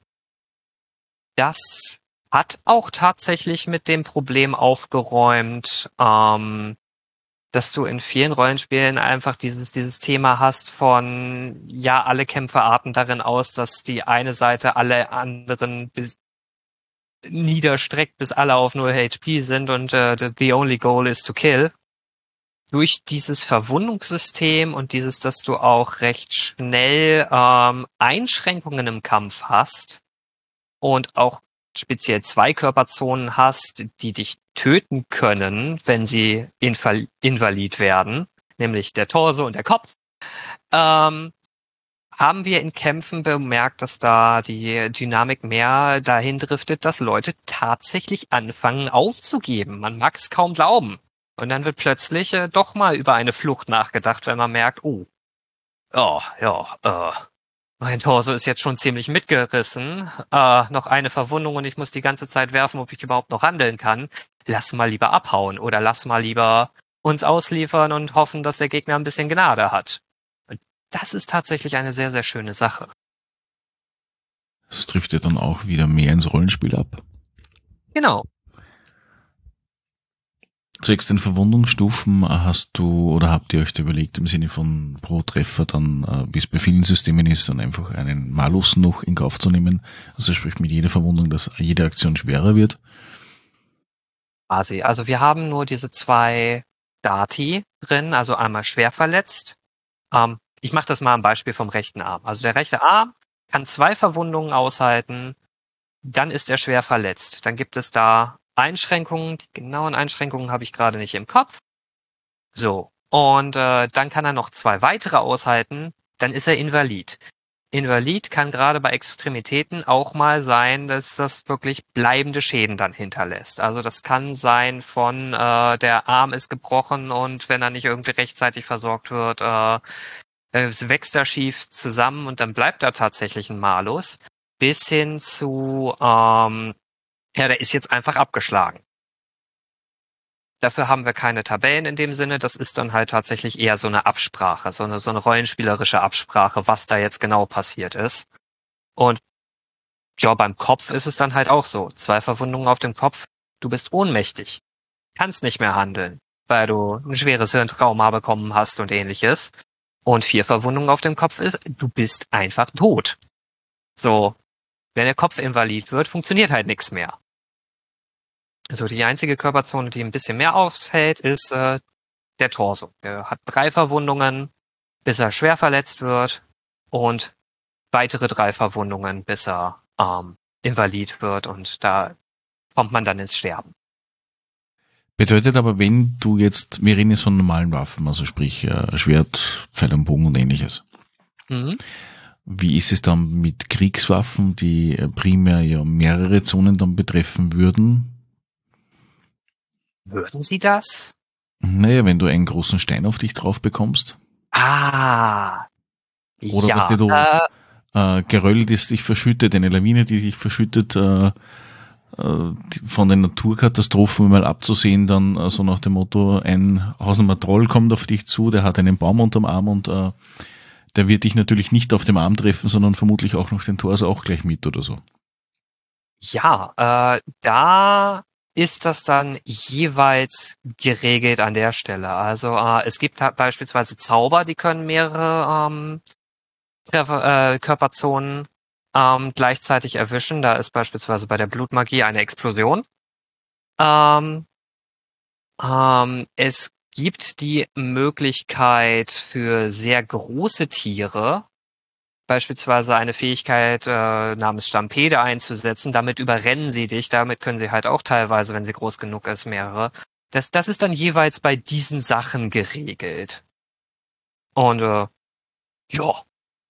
das hat auch tatsächlich mit dem Problem aufgeräumt, ähm, dass du in vielen Rollenspielen einfach dieses dieses Thema hast von, ja, alle Kämpfer arten darin aus, dass die eine Seite alle anderen bis niederstreckt, bis alle auf null H P sind und äh, the only goal is to kill. Durch dieses Verwundungssystem und dieses, dass du auch recht schnell ähm, Einschränkungen im Kampf hast und auch speziell zwei Körperzonen hast, die dich töten können, wenn sie inval- invalid werden, nämlich der Torso und der Kopf, ähm, haben wir in Kämpfen bemerkt, dass da die Dynamik mehr dahin driftet, dass Leute tatsächlich anfangen aufzugeben. Man mag es kaum glauben. Und dann wird plötzlich äh, doch mal über eine Flucht nachgedacht, wenn man merkt, oh, oh ja, äh, mein Torso ist jetzt schon ziemlich mitgerissen, äh, noch eine Verwundung und ich muss die ganze Zeit werfen, ob ich überhaupt noch handeln kann. Lass mal lieber abhauen oder lass mal lieber uns ausliefern und hoffen, dass der Gegner ein bisschen Gnade hat. Und das ist tatsächlich eine sehr, sehr schöne Sache. Das trifft ja dann auch wieder mehr ins Rollenspiel ab. Genau. Zwecks den Verwundungsstufen hast du oder habt ihr euch da überlegt, im Sinne von pro Treffer dann, äh, wie es bei vielen Systemen ist, dann einfach einen Malus noch in Kauf zu nehmen? Also sprich mit jeder Verwundung, dass jede Aktion schwerer wird? Quasi. Also wir haben nur diese zwei Dati drin, also einmal schwer verletzt. Ähm, ich mache das mal am Beispiel vom rechten Arm. Also der rechte Arm kann zwei Verwundungen aushalten, dann ist er schwer verletzt. Dann gibt es da Einschränkungen, die genauen Einschränkungen habe ich gerade nicht im Kopf. So, und äh, dann kann er noch zwei weitere aushalten, dann ist er invalid. Invalid kann gerade bei Extremitäten auch mal sein, dass das wirklich bleibende Schäden dann hinterlässt. Also das kann sein von äh, der Arm ist gebrochen und wenn er nicht irgendwie rechtzeitig versorgt wird, äh, es wächst er schief zusammen und dann bleibt da tatsächlich ein Malus. Bis hin zu, ähm, ja, der ist jetzt einfach abgeschlagen. Dafür haben wir keine Tabellen in dem Sinne. Das ist dann halt tatsächlich eher so eine Absprache, so eine, so eine rollenspielerische Absprache, was da jetzt genau passiert ist. Und ja, beim Kopf ist es dann halt auch so. Zwei Verwundungen auf dem Kopf, du bist ohnmächtig. Kannst nicht mehr handeln, weil du ein schweres Hirntrauma bekommen hast und ähnliches. Und vier Verwundungen auf dem Kopf ist, du bist einfach tot. So, wenn der Kopf invalid wird, funktioniert halt nichts mehr. Also die einzige Körperzone, die ein bisschen mehr aushält, ist äh, der Torso. Der hat drei Verwundungen, bis er schwer verletzt wird und weitere drei Verwundungen, bis er ähm, invalid wird und da kommt man dann ins Sterben. Bedeutet aber, wenn du jetzt, wir reden jetzt von normalen Waffen, also sprich äh, Schwert, Pfeil und Bogen und ähnliches. Mhm. Wie ist es dann mit Kriegswaffen, die äh, primär ja mehrere Zonen dann betreffen würden? Würden Sie das? Naja, wenn du einen großen Stein auf dich drauf bekommst. Ah. Oder ja, was du äh, äh, Geröll, das dich verschüttet, eine Lawine, die dich verschüttet, äh, äh, von den Naturkatastrophen mal abzusehen, dann äh, so nach dem Motto, ein Hausnummer Troll kommt auf dich zu, der hat einen Baum unterm Arm und äh, der wird dich natürlich nicht auf dem Arm treffen, sondern vermutlich auch noch den Torso auch gleich mit oder so. ja, äh, da ist das dann jeweils geregelt an der Stelle. Also äh, es gibt halt beispielsweise Zauber, die können mehrere ähm, Treffer- äh, Körperzonen ähm, gleichzeitig erwischen. Da ist beispielsweise bei der Blutmagie eine Explosion. Ähm, ähm, es gibt die Möglichkeit für sehr große Tiere, beispielsweise eine Fähigkeit äh, namens Stampede einzusetzen. Damit überrennen sie dich. Damit können sie halt auch teilweise, wenn sie groß genug ist, mehrere. Das, das ist dann jeweils bei diesen Sachen geregelt. Und äh, ja,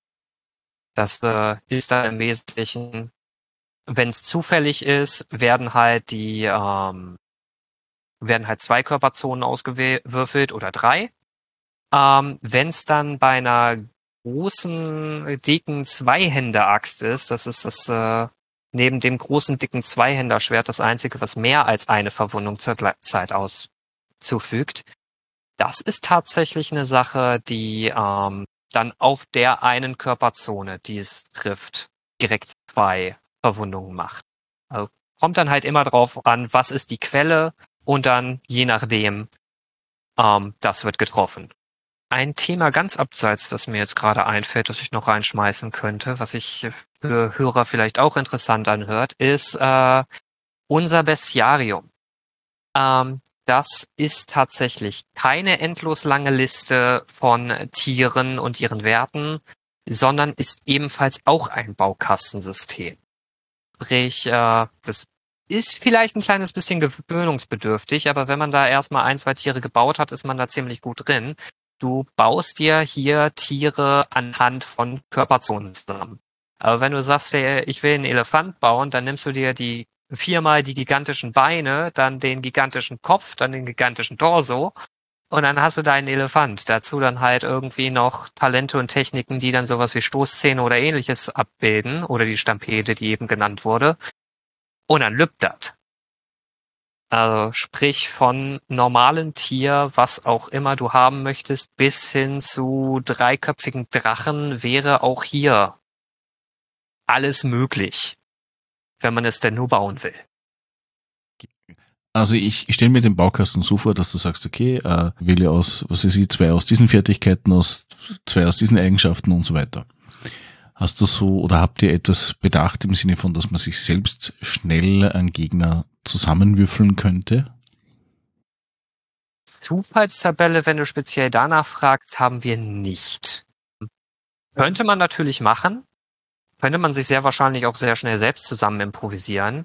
das äh, ist dann im Wesentlichen, wenn es zufällig ist, werden halt die ähm, werden halt zwei Körperzonen ausgewürfelt oder drei. Ähm, wenn es dann bei einer großen, dicken Zweihänder-Axt ist, das ist das äh, neben dem großen, dicken Zweihänderschwert das einzige, was mehr als eine Verwundung zur Zeit auszufügt. Das ist tatsächlich eine Sache, die ähm, dann auf der einen Körperzone, die es trifft, direkt zwei Verwundungen macht. Also kommt dann halt immer drauf an, was ist die Quelle und dann je nachdem, ähm, das wird getroffen. Ein Thema ganz abseits, das mir jetzt gerade einfällt, das ich noch reinschmeißen könnte, was sich für Hörer vielleicht auch interessant anhört, ist äh, unser Bestiarium. Ähm, das ist tatsächlich keine endlos lange Liste von Tieren und ihren Werten, sondern ist ebenfalls auch ein Baukastensystem. Sprich, äh, das ist vielleicht ein kleines bisschen gewöhnungsbedürftig, aber wenn man da erstmal ein, zwei Tiere gebaut hat, ist man da ziemlich gut drin. Du baust dir hier Tiere anhand von Körperzonen zusammen. Aber wenn du sagst, ich will einen Elefant bauen, dann nimmst du dir die viermal die gigantischen Beine, dann den gigantischen Kopf, dann den gigantischen Torso und dann hast du deinen Elefant. Dazu dann halt irgendwie noch Talente und Techniken, die dann sowas wie Stoßzähne oder ähnliches abbilden oder die Stampede, die eben genannt wurde. Und dann lübt das. Also sprich von normalem Tier, was auch immer du haben möchtest, bis hin zu dreiköpfigen Drachen wäre auch hier alles möglich, wenn man es denn nur bauen will. Also ich, ich stelle mir den Baukasten so vor, dass du sagst, okay, äh, wähle aus, was weiß ich, zwei aus diesen Fertigkeiten, aus zwei aus diesen Eigenschaften und so weiter. Hast du so, oder habt ihr etwas bedacht im Sinne von, dass man sich selbst schnell einen Gegner zusammenwürfeln könnte? Zufallstabelle, wenn du speziell danach fragst, haben wir nicht. Könnte man natürlich machen. Könnte man sich sehr wahrscheinlich auch sehr schnell selbst zusammen improvisieren.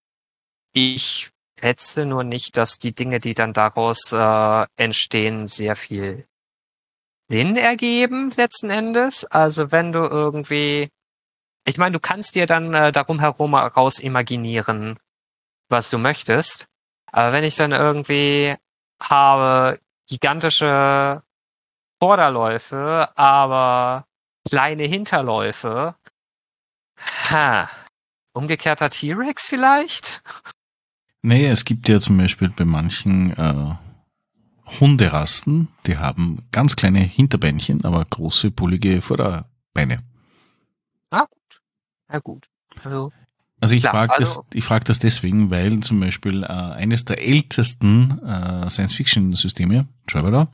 Ich schätze nur nicht, dass die Dinge, die dann daraus äh, entstehen, sehr viel Sinn ergeben, letzten Endes. Also wenn du irgendwie... Ich meine, du kannst dir dann äh, darum herum raus imaginieren, was du möchtest. Aber wenn ich dann irgendwie habe gigantische Vorderläufe, aber kleine Hinterläufe, ha, umgekehrter T-Rex vielleicht? Naja, es gibt ja zum Beispiel bei manchen äh, Hunderassen, die haben ganz kleine Hinterbeinchen, aber große, bullige Vorderbeine. Ah, gut. Ja, gut. Also, Also ich klar, frage also, das, ich frage das deswegen, weil zum Beispiel äh, eines der ältesten äh, Science-Fiction-Systeme, Traveller,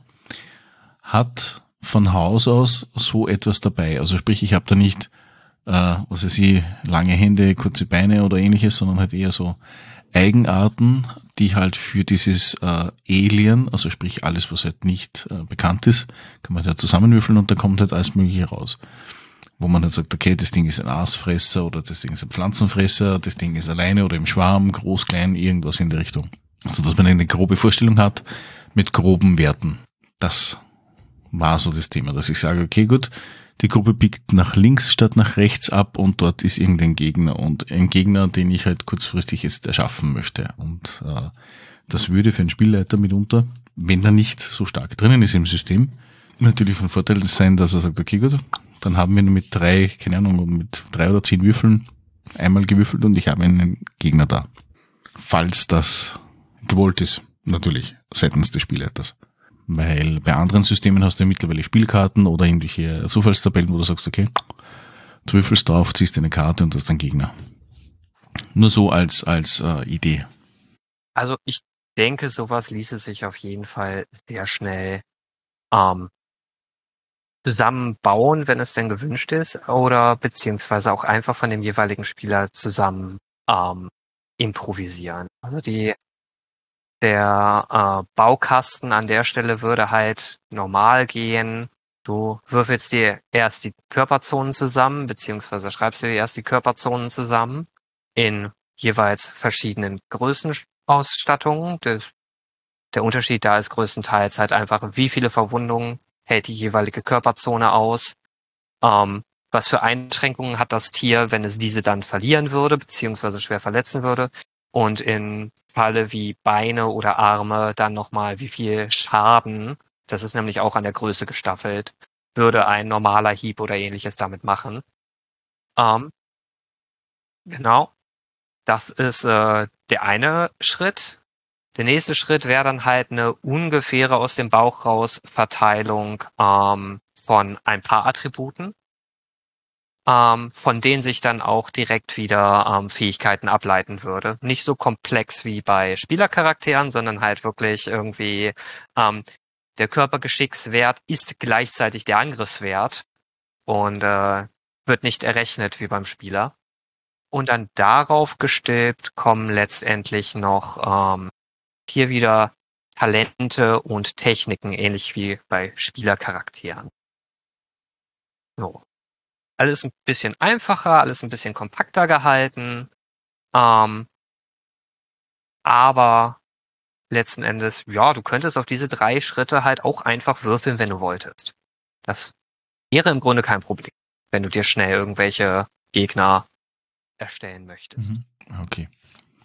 hat von Haus aus so etwas dabei. Also sprich, ich habe da nicht, äh, was weiß ich, lange Hände, kurze Beine oder ähnliches, sondern halt eher so Eigenarten, die halt für dieses äh, Alien, also sprich alles, was halt nicht äh, bekannt ist, kann man halt zusammenwürfeln und da kommt halt alles Mögliche raus. Wo man halt sagt, okay, das Ding ist ein Aasfresser oder das Ding ist ein Pflanzenfresser, das Ding ist alleine oder im Schwarm, groß, klein, irgendwas in der Richtung. Also dass man eine grobe Vorstellung hat mit groben Werten. Das war so das Thema, dass ich sage, okay, gut, die Gruppe biegt nach links statt nach rechts ab und dort ist irgendein Gegner und ein Gegner, den ich halt kurzfristig jetzt erschaffen möchte. Und äh, das würde für einen Spielleiter mitunter, wenn er nicht so stark drinnen ist im System, natürlich von Vorteil sein, dass er sagt, okay, gut, dann haben wir nur mit drei, keine Ahnung, mit drei oder zehn Würfeln einmal gewürfelt und ich habe einen Gegner da. Falls das gewollt ist, natürlich, seitens des Spielleiters. Weil bei anderen Systemen hast du ja mittlerweile Spielkarten oder irgendwelche Zufallstabellen, wo du sagst, okay, du würfelst drauf, ziehst eine Karte und das ist dein Gegner. Nur so als als äh, Idee. also ich denke, sowas ließe sich auf jeden Fall sehr schnell ähm, zusammenbauen, wenn es denn gewünscht ist, oder beziehungsweise auch einfach von dem jeweiligen Spieler zusammen ähm, improvisieren. Also die der äh, Baukasten an der Stelle würde halt normal gehen. Du würfelst dir erst die Körperzonen zusammen, beziehungsweise schreibst dir erst die Körperzonen zusammen in jeweils verschiedenen Größenausstattungen. Der, der Unterschied da ist größtenteils halt einfach, wie viele Verwundungen hält die jeweilige Körperzone aus, ähm, was für Einschränkungen hat das Tier, wenn es diese dann verlieren würde, beziehungsweise schwer verletzen würde. Und in Falle wie Beine oder Arme dann nochmal, wie viel Schaden, das ist nämlich auch an der Größe gestaffelt, würde ein normaler Hieb oder ähnliches damit machen. Ähm, genau, das ist äh, der eine Schritt. Der nächste Schritt wäre dann halt eine ungefähre aus dem Bauch raus Verteilung ähm, von ein paar Attributen, ähm, von denen sich dann auch direkt wieder ähm, Fähigkeiten ableiten würde. Nicht so komplex wie bei Spielercharakteren, sondern halt wirklich irgendwie ähm, der Körpergeschickswert ist gleichzeitig der Angriffswert und äh, wird nicht errechnet wie beim Spieler. Und dann darauf gestülpt kommen letztendlich noch ähm, hier wieder Talente und Techniken, ähnlich wie bei Spielercharakteren. So. Alles ein bisschen einfacher, alles ein bisschen kompakter gehalten, ähm, aber letzten Endes, ja, du könntest auf diese drei Schritte halt auch einfach würfeln, wenn du wolltest. Das wäre im Grunde kein Problem, wenn du dir schnell irgendwelche Gegner erstellen möchtest. Mhm. Okay.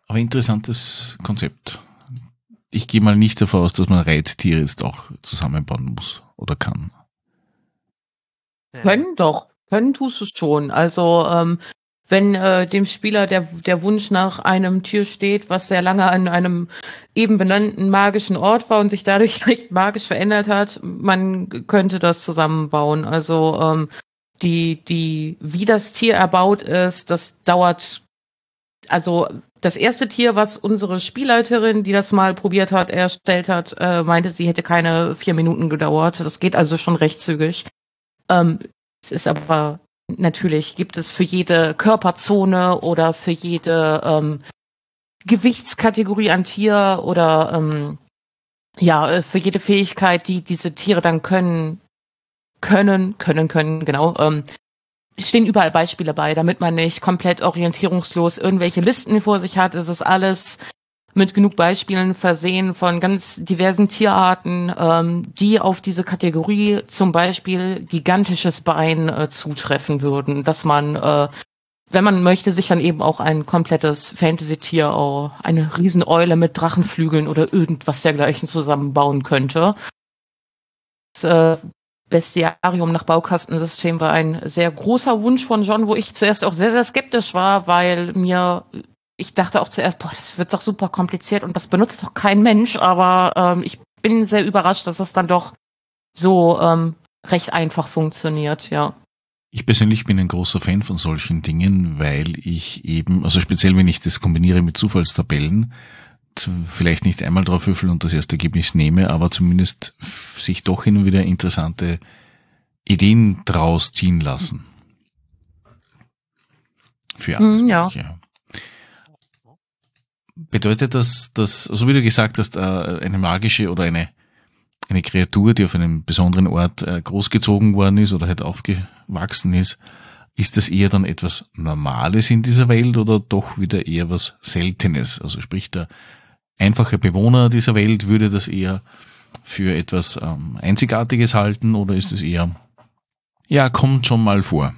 Aber interessantes Konzept. Ich gehe mal nicht davon aus, dass man Reittiere jetzt auch zusammenbauen muss oder kann. Können doch. Können tust du es schon. Also, ähm, wenn äh, dem Spieler der, der Wunsch nach einem Tier steht, was sehr lange an einem eben benannten magischen Ort war und sich dadurch recht magisch verändert hat, man könnte das zusammenbauen. Also, ähm, die, die, wie das Tier erbaut ist, das dauert, also, das erste Tier, was unsere Spielleiterin, die das mal probiert hat, erstellt hat, äh, meinte, sie hätte keine vier Minuten gedauert. Das geht also schon recht zügig. Ähm, es ist aber natürlich, gibt es für jede Körperzone oder für jede ähm, Gewichtskategorie an Tier oder ähm, ja, für jede Fähigkeit, die diese Tiere dann können, können, können, können, genau, ähm, stehen überall Beispiele bei, damit man nicht komplett orientierungslos irgendwelche Listen vor sich hat. Es ist alles mit genug Beispielen versehen von ganz diversen Tierarten, ähm, die auf diese Kategorie zum Beispiel gigantisches Bein äh, zutreffen würden, dass man, äh, wenn man möchte, sich dann eben auch ein komplettes Fantasy-Tier, oh, eine Rieseneule mit Drachenflügeln oder irgendwas dergleichen zusammenbauen könnte. Das äh, Bestiarium nach Baukastensystem war ein sehr großer Wunsch von John, wo ich zuerst auch sehr, sehr skeptisch war, weil mir, ich dachte auch zuerst, boah, das wird doch super kompliziert und das benutzt doch kein Mensch, aber ähm, ich bin sehr überrascht, dass das dann doch so ähm, recht einfach funktioniert, ja. Ich persönlich bin ein großer Fan von solchen Dingen, weil ich eben, also speziell wenn ich das kombiniere mit Zufallstabellen, vielleicht nicht einmal drauf würfeln und das erste Ergebnis nehme, aber zumindest sich doch hin und wieder interessante Ideen draus ziehen lassen. Für alles Mm, ja. Mögliche. Bedeutet das, dass, so wie du gesagt hast, eine magische oder eine, eine Kreatur, die auf einem besonderen Ort großgezogen worden ist oder halt aufgewachsen ist, ist das eher dann etwas Normales in dieser Welt oder doch wieder eher was Seltenes? Also sprich, der einfache Bewohner dieser Welt würde das eher für etwas ähm, Einzigartiges halten oder ist es eher, ja, kommt schon mal vor?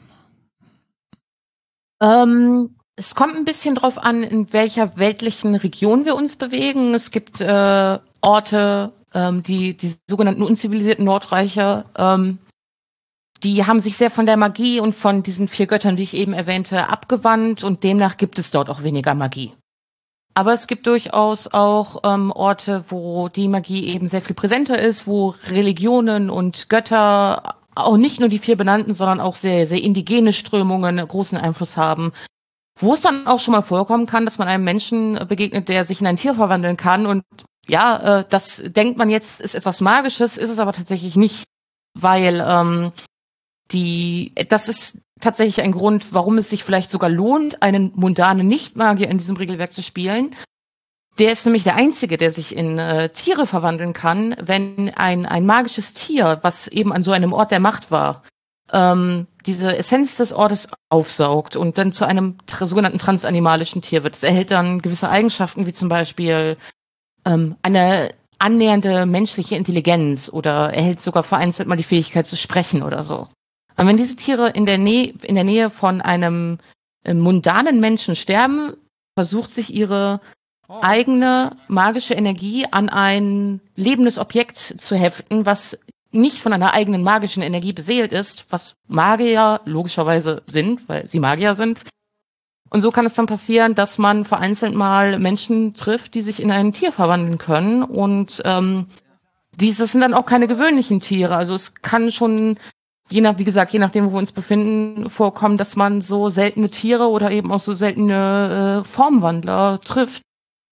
Ähm, es kommt ein bisschen drauf an, in welcher weltlichen Region wir uns bewegen. Es gibt äh, Orte, ähm, die, die sogenannten unzivilisierten Nordreicher, ähm, die haben sich sehr von der Magie und von diesen vier Göttern, die ich eben erwähnte, abgewandt und demnach gibt es dort auch weniger Magie. Aber es gibt durchaus auch ähm, Orte, wo die Magie eben sehr viel präsenter ist, wo Religionen und Götter, auch nicht nur die vier benannten, sondern auch sehr, sehr indigene Strömungen großen Einfluss haben. Wo es dann auch schon mal vorkommen kann, dass man einem Menschen begegnet, der sich in ein Tier verwandeln kann. Und ja, äh, das denkt man jetzt, ist etwas Magisches, ist es aber tatsächlich nicht. Weil ähm, die, das ist tatsächlich ein Grund, warum es sich vielleicht sogar lohnt, einen mundanen Nicht-Magier in diesem Regelwerk zu spielen. Der ist nämlich der Einzige, der sich in äh, Tiere verwandeln kann, wenn ein, ein magisches Tier, was eben an so einem Ort der Macht war, ähm, diese Essenz des Ortes aufsaugt und dann zu einem tra- sogenannten transanimalischen Tier wird. Es erhält dann gewisse Eigenschaften, wie zum Beispiel ähm, eine annähernde menschliche Intelligenz oder erhält sogar vereinzelt mal die Fähigkeit zu sprechen oder so. Und wenn diese Tiere in der Nähe, in der Nähe von einem äh, mundanen Menschen sterben, versucht sich ihre eigene magische Energie an ein lebendes Objekt zu heften, was nicht von einer eigenen magischen Energie beseelt ist, was Magier logischerweise sind, weil sie Magier sind. Und so kann es dann passieren, dass man vereinzelt mal Menschen trifft, die sich in ein Tier verwandeln können. Und ähm, diese sind dann auch keine gewöhnlichen Tiere. Also es kann schon, je nach, wie gesagt, je nachdem, wo wir uns befinden, vorkommen, dass man so seltene Tiere oder eben auch so seltene äh, Formwandler trifft.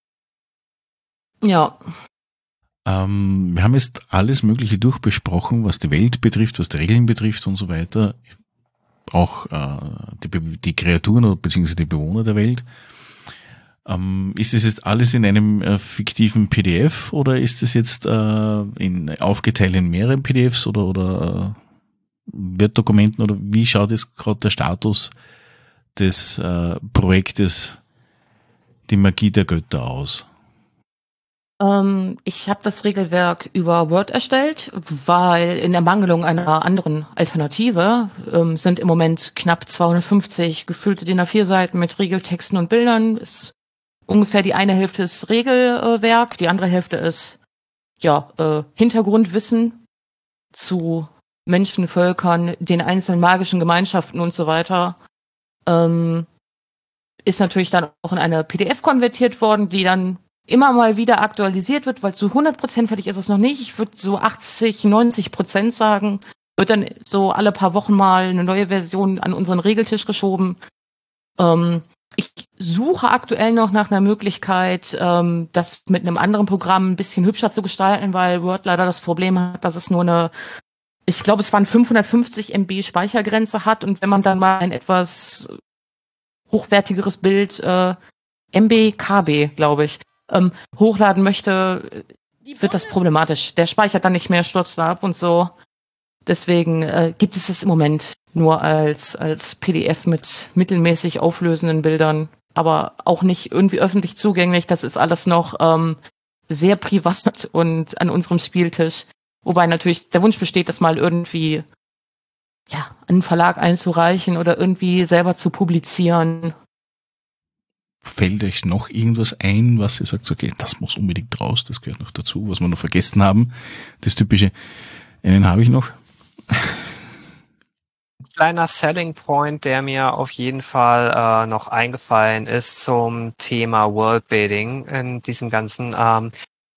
Ja. Ähm, wir haben jetzt alles Mögliche durchbesprochen, was die Welt betrifft, was die Regeln betrifft und so weiter. Auch äh, die, die Kreaturen oder beziehungsweise die Bewohner der Welt. Ähm, ist es jetzt alles in einem äh, fiktiven P D F oder ist es jetzt äh, in aufgeteilt in mehreren P D Fs oder oder äh, Word-Dokumenten oder wie schaut jetzt gerade der Status des äh, Projektes Die Magie der Götter aus? Ähm, ich habe das Regelwerk über Word erstellt, weil in Ermangelung einer anderen Alternative ähm, sind im Moment knapp zweihundertfünfzig gefüllte D I N A vier Seiten mit Regeltexten und Bildern. Es ungefähr die eine Hälfte ist Regelwerk, die andere Hälfte ist ja äh, Hintergrundwissen zu Menschen, Völkern, den einzelnen magischen Gemeinschaften und so weiter. Ähm, ist natürlich dann auch in eine P D F konvertiert worden, die dann immer mal wieder aktualisiert wird, weil zu hundert Prozent fertig ist es noch nicht. Ich würde so achtzig, neunzig Prozent sagen. Wird dann so alle paar Wochen mal eine neue Version an unseren Regeltisch geschoben. Ähm, ich suche aktuell noch nach einer Möglichkeit, ähm, das mit einem anderen Programm ein bisschen hübscher zu gestalten, weil Word leider das Problem hat, dass es nur eine, ich glaube, es waren fünfhundertfünfzig Megabyte Speichergrenze hat, und wenn man dann mal ein etwas hochwertigeres Bild, äh, M B, K B, glaube ich, ähm, hochladen möchte, wird das problematisch. Der speichert dann nicht mehr, stürzt da ab und so. Deswegen äh, gibt es es im Moment nur als, als P D F mit mittelmäßig auflösenden Bildern, aber auch nicht irgendwie öffentlich zugänglich. Das ist alles noch ähm, sehr privat und an unserem Spieltisch. Wobei natürlich der Wunsch besteht, das mal irgendwie ja, an einen Verlag einzureichen oder irgendwie selber zu publizieren. Fällt euch noch irgendwas ein, was ihr sagt, okay, das muss unbedingt raus, das gehört noch dazu, was wir noch vergessen haben? Das typische, einen habe ich noch. Kleiner Selling Point, der mir auf jeden Fall äh, noch eingefallen ist zum Thema Worldbuilding in diesem ganzen, ähm,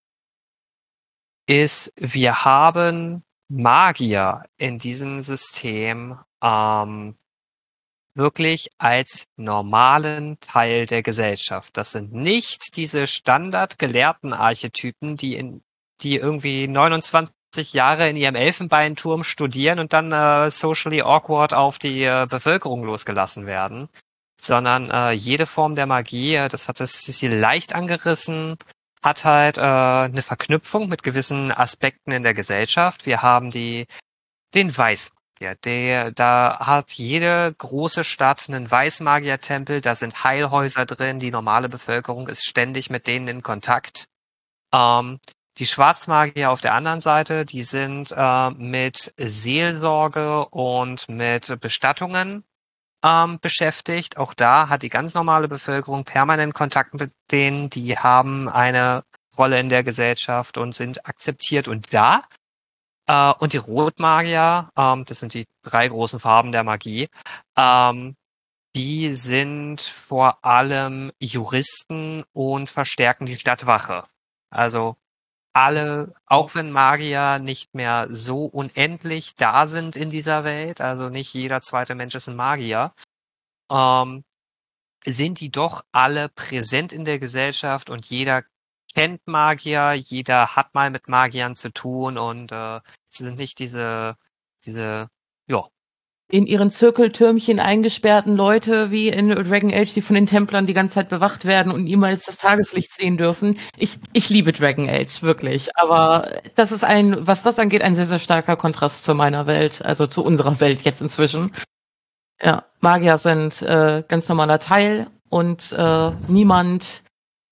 ist, wir haben Magier in diesem System ähm, wirklich als normalen Teil der Gesellschaft. Das sind nicht diese Standard-Gelehrten-Archetypen, die in, die irgendwie neunundzwanzig Jahre in ihrem Elfenbeinturm studieren und dann äh, socially awkward auf die äh, Bevölkerung losgelassen werden, sondern äh, jede Form der Magie, äh, das hat es Cecile leicht angerissen, hat halt äh, eine Verknüpfung mit gewissen Aspekten in der Gesellschaft. Wir haben die den Weißmagier. Der, da hat jede große Stadt einen Weißmagier-Tempel, da sind Heilhäuser drin, die normale Bevölkerung ist ständig mit denen in Kontakt. Ähm, die Schwarzmagier auf der anderen Seite, die sind äh, mit Seelsorge und mit Bestattungen ähm, beschäftigt. Auch da hat die ganz normale Bevölkerung permanent Kontakt mit denen, die haben eine Rolle in der Gesellschaft und sind akzeptiert und da. Uh, und die Rotmagier, ähm, das sind die drei großen Farben der Magie, ähm, die sind vor allem Juristen und verstärken die Stadtwache. Also alle, auch wenn Magier nicht mehr so unendlich da sind in dieser Welt, also nicht jeder zweite Mensch ist ein Magier, ähm, sind die doch alle präsent in der Gesellschaft und jeder kennt Magier, jeder hat mal mit Magiern zu tun und äh, es sind nicht diese, diese, ja. In ihren Zirkeltürmchen eingesperrten Leute wie in Dragon Age, die von den Templern die ganze Zeit bewacht werden und niemals das Tageslicht sehen dürfen. Ich, ich liebe Dragon Age, wirklich. Aber das ist ein, was das angeht, ein sehr, sehr starker Kontrast zu meiner Welt, also zu unserer Welt jetzt inzwischen. Ja, Magier sind äh, ganz normaler Teil und äh, niemand,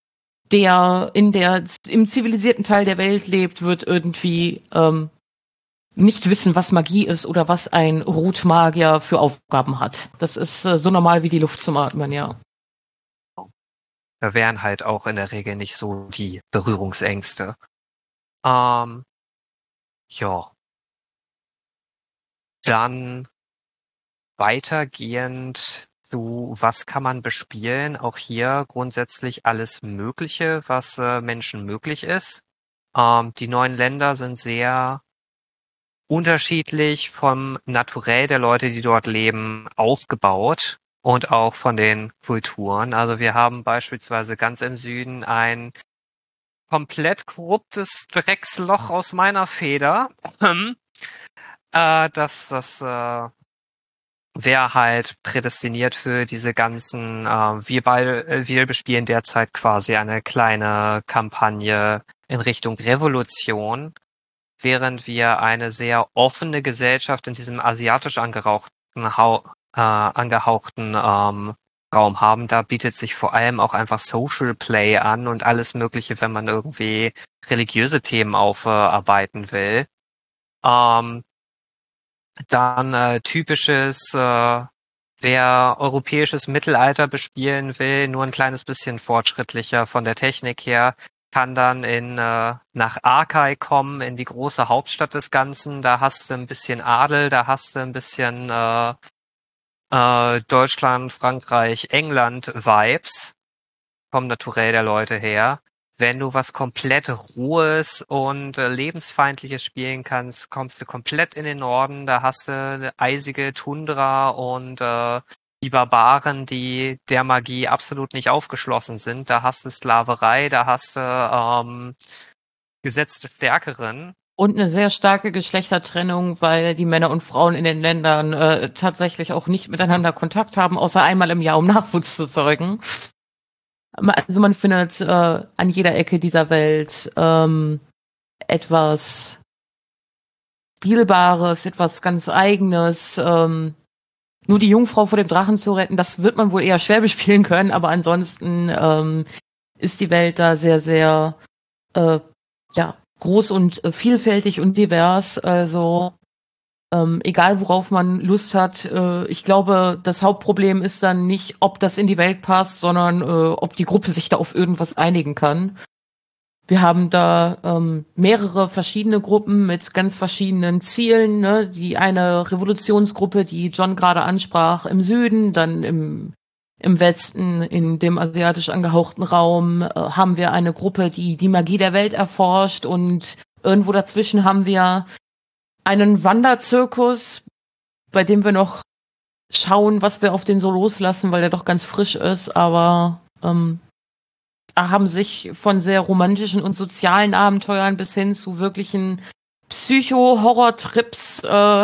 der in der im zivilisierten Teil der Welt lebt, wird irgendwie ähm, nicht wissen, was Magie ist oder was ein Rotmagier für Aufgaben hat. Das ist äh, so normal wie die Luft zum Atmen, ja. Da wären halt auch in der Regel nicht so die Berührungsängste. Ähm, ja. Dann weitergehend zu, was kann man bespielen? Auch hier grundsätzlich alles Mögliche, was äh, Menschen möglich ist. Ähm, die neuen Länder sind sehr unterschiedlich vom Naturell der Leute, die dort leben, aufgebaut und auch von den Kulturen. Also wir haben beispielsweise ganz im Süden ein komplett korruptes Drecksloch aus meiner Feder. äh, das das äh, wäre halt prädestiniert für diese ganzen, äh, wir beide, wir bespielen derzeit quasi eine kleine Kampagne in Richtung Revolution, während wir eine sehr offene Gesellschaft in diesem asiatisch angehauchten, Hau, äh, angehauchten ähm, Raum haben. Da bietet sich vor allem auch einfach Social Play an und alles Mögliche, wenn man irgendwie religiöse Themen aufarbeiten will. Ähm, dann äh, typisches äh, wer europäisches Mittelalter bespielen will, nur ein kleines bisschen fortschrittlicher von der Technik her, kann dann in äh, nach Arkai kommen, in die große Hauptstadt des Ganzen. Da hast du ein bisschen Adel, da hast du ein bisschen äh, äh, Deutschland, Frankreich, England Vibes vom Naturell der Leute her. Wenn du was komplett Rohes und äh, Lebensfeindliches spielen kannst, kommst du komplett in den Norden. Da hast du eine eisige Tundra und äh, die Barbaren, die der Magie absolut nicht aufgeschlossen sind. Da hast du Sklaverei, da hast du ähm, gesetzte Stärkeren. Und eine sehr starke Geschlechtertrennung, weil die Männer und Frauen in den Ländern äh, tatsächlich auch nicht miteinander Kontakt haben, außer einmal im Jahr, um Nachwuchs zu zeugen. Also man findet äh, an jeder Ecke dieser Welt ähm, etwas Spielbares, etwas ganz Eigenes. Ähm, nur die Jungfrau vor dem Drachen zu retten, das wird man wohl eher schwer bespielen können, aber ansonsten ähm, ist die Welt da sehr, sehr äh, ja, groß und äh, vielfältig und divers. Also Ähm, egal worauf man Lust hat, äh, ich glaube, das Hauptproblem ist dann nicht, ob das in die Welt passt, sondern äh, ob die Gruppe sich da auf irgendwas einigen kann. Wir haben da ähm, mehrere verschiedene Gruppen mit ganz verschiedenen Zielen. Ne? Die eine Revolutionsgruppe, die John gerade ansprach, im Süden, dann im, im Westen, in dem asiatisch angehauchten Raum, äh, haben wir eine Gruppe, die die Magie der Welt erforscht, und irgendwo dazwischen haben wir einen Wanderzirkus, bei dem wir noch schauen, was wir auf den so loslassen, weil der doch ganz frisch ist, aber ähm, da haben sich von sehr romantischen und sozialen Abenteuern bis hin zu wirklichen Psycho-Horror-Trips äh,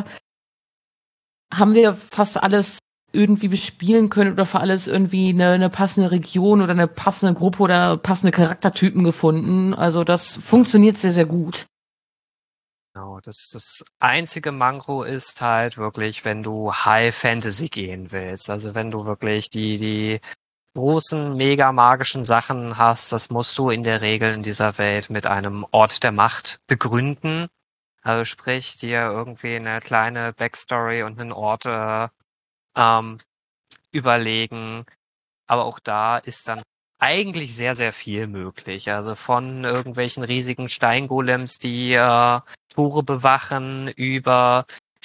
haben wir fast alles irgendwie bespielen können oder für alles irgendwie eine, eine passende Region oder eine passende Gruppe oder passende Charaktertypen gefunden. Also das funktioniert sehr, sehr gut. Genau, das, das einzige Manko ist halt wirklich, wenn du High Fantasy gehen willst. Also wenn du wirklich die, die großen, mega magischen Sachen hast, das musst du in der Regel in dieser Welt mit einem Ort der Macht begründen. Also sprich, dir irgendwie eine kleine Backstory und einen Ort äh, ähm, überlegen. Aber auch da ist dann eigentlich sehr, sehr viel möglich. Also von irgendwelchen riesigen Steingolems, die äh, Tore bewachen, über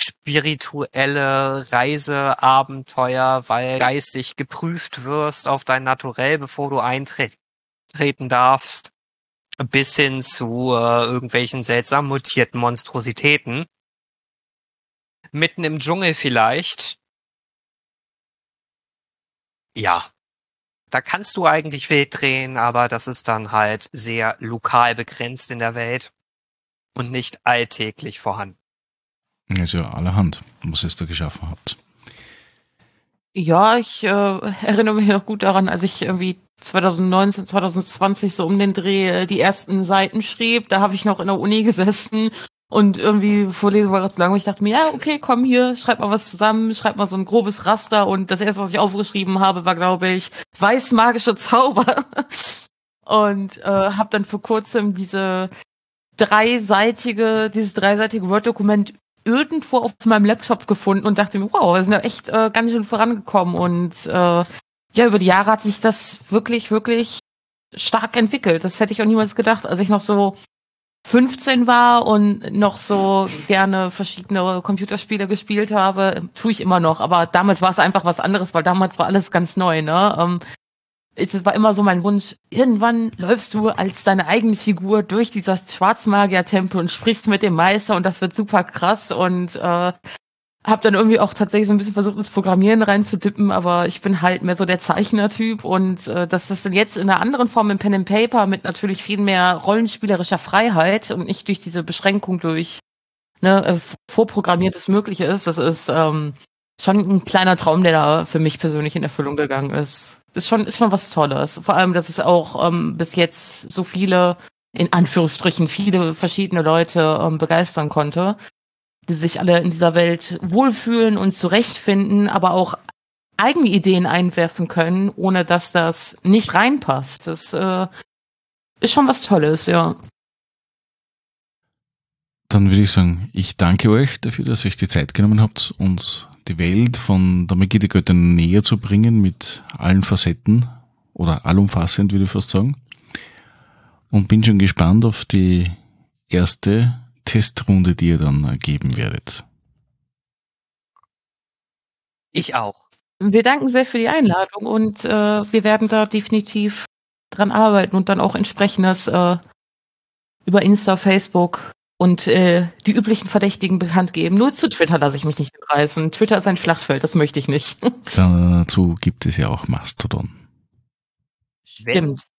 spirituelle Reiseabenteuer, weil geistig geprüft wirst auf dein Naturell, bevor du eintreten darfst, bis hin zu äh, irgendwelchen seltsam mutierten Monstrositäten. Mitten im Dschungel vielleicht. Ja. Da kannst du eigentlich wild drehen, aber das ist dann halt sehr lokal begrenzt in der Welt und nicht alltäglich vorhanden. Also allerhand, was ihr da geschaffen habt. Ja, ich äh, erinnere mich noch gut daran, als ich irgendwie zwanzig neunzehn, zwanzig zwanzig so um den Dreh die ersten Seiten schrieb. Da habe ich noch in der Uni gesessen und irgendwie Vorlesung war zu lang. Und ich dachte mir, ja, okay, komm hier, schreib mal was zusammen, schreib mal so ein grobes Raster. Und das erste, was ich aufgeschrieben habe, war, glaube ich, weißmagische Zauber. Und äh, habe dann vor kurzem diese dreiseitige, dieses dreiseitige Word-Dokument irgendwo auf meinem Laptop gefunden und dachte mir, wow, wir sind ja echt äh, ganz schön vorangekommen. Und äh, ja, über die Jahre hat sich das wirklich, wirklich stark entwickelt. Das hätte ich auch niemals gedacht, als ich noch so fünfzehn war und noch so gerne verschiedene Computerspiele gespielt habe. Tue ich immer noch, aber damals war es einfach was anderes, weil damals war alles ganz neu, ne? Ähm, es war immer so mein Wunsch, irgendwann läufst du als deine eigene Figur durch dieser Schwarzmagier-Tempel und sprichst mit dem Meister und das wird super krass, und äh, hab dann irgendwie auch tatsächlich so ein bisschen versucht, ins Programmieren reinzudippen, aber ich bin halt mehr so der Zeichner-Typ, und äh, dass das dann jetzt in einer anderen Form im Pen and Paper mit natürlich viel mehr rollenspielerischer Freiheit und nicht durch diese Beschränkung durch ne, äh, vorprogrammiertes Mögliche ist, das ist ähm, schon ein kleiner Traum, der da für mich persönlich in Erfüllung gegangen ist. Ist schon, ist schon was Tolles. Vor allem, dass es auch ähm, bis jetzt so viele, in Anführungsstrichen, viele verschiedene Leute ähm, begeistern konnte, die sich alle in dieser Welt wohlfühlen und zurechtfinden, aber auch eigene Ideen einwerfen können, ohne dass das nicht reinpasst. Das äh, ist schon was Tolles, ja. Dann würde ich sagen, ich danke euch dafür, dass ihr euch die Zeit genommen habt, uns die Welt von der Magie der Götter näher zu bringen mit allen Facetten oder allumfassend, würde ich fast sagen. Und bin schon gespannt auf die erste Testrunde, die ihr dann geben werdet. Ich auch. Wir danken sehr für die Einladung und äh, wir werden da definitiv dran arbeiten und dann auch entsprechendes äh, über Insta, Facebook und äh, die üblichen Verdächtigen bekannt geben. Nur zu Twitter lasse ich mich nicht hinreißen. Twitter ist ein Schlachtfeld, das möchte ich nicht. Dazu gibt es ja auch Mastodon. Wenn, Stimmt.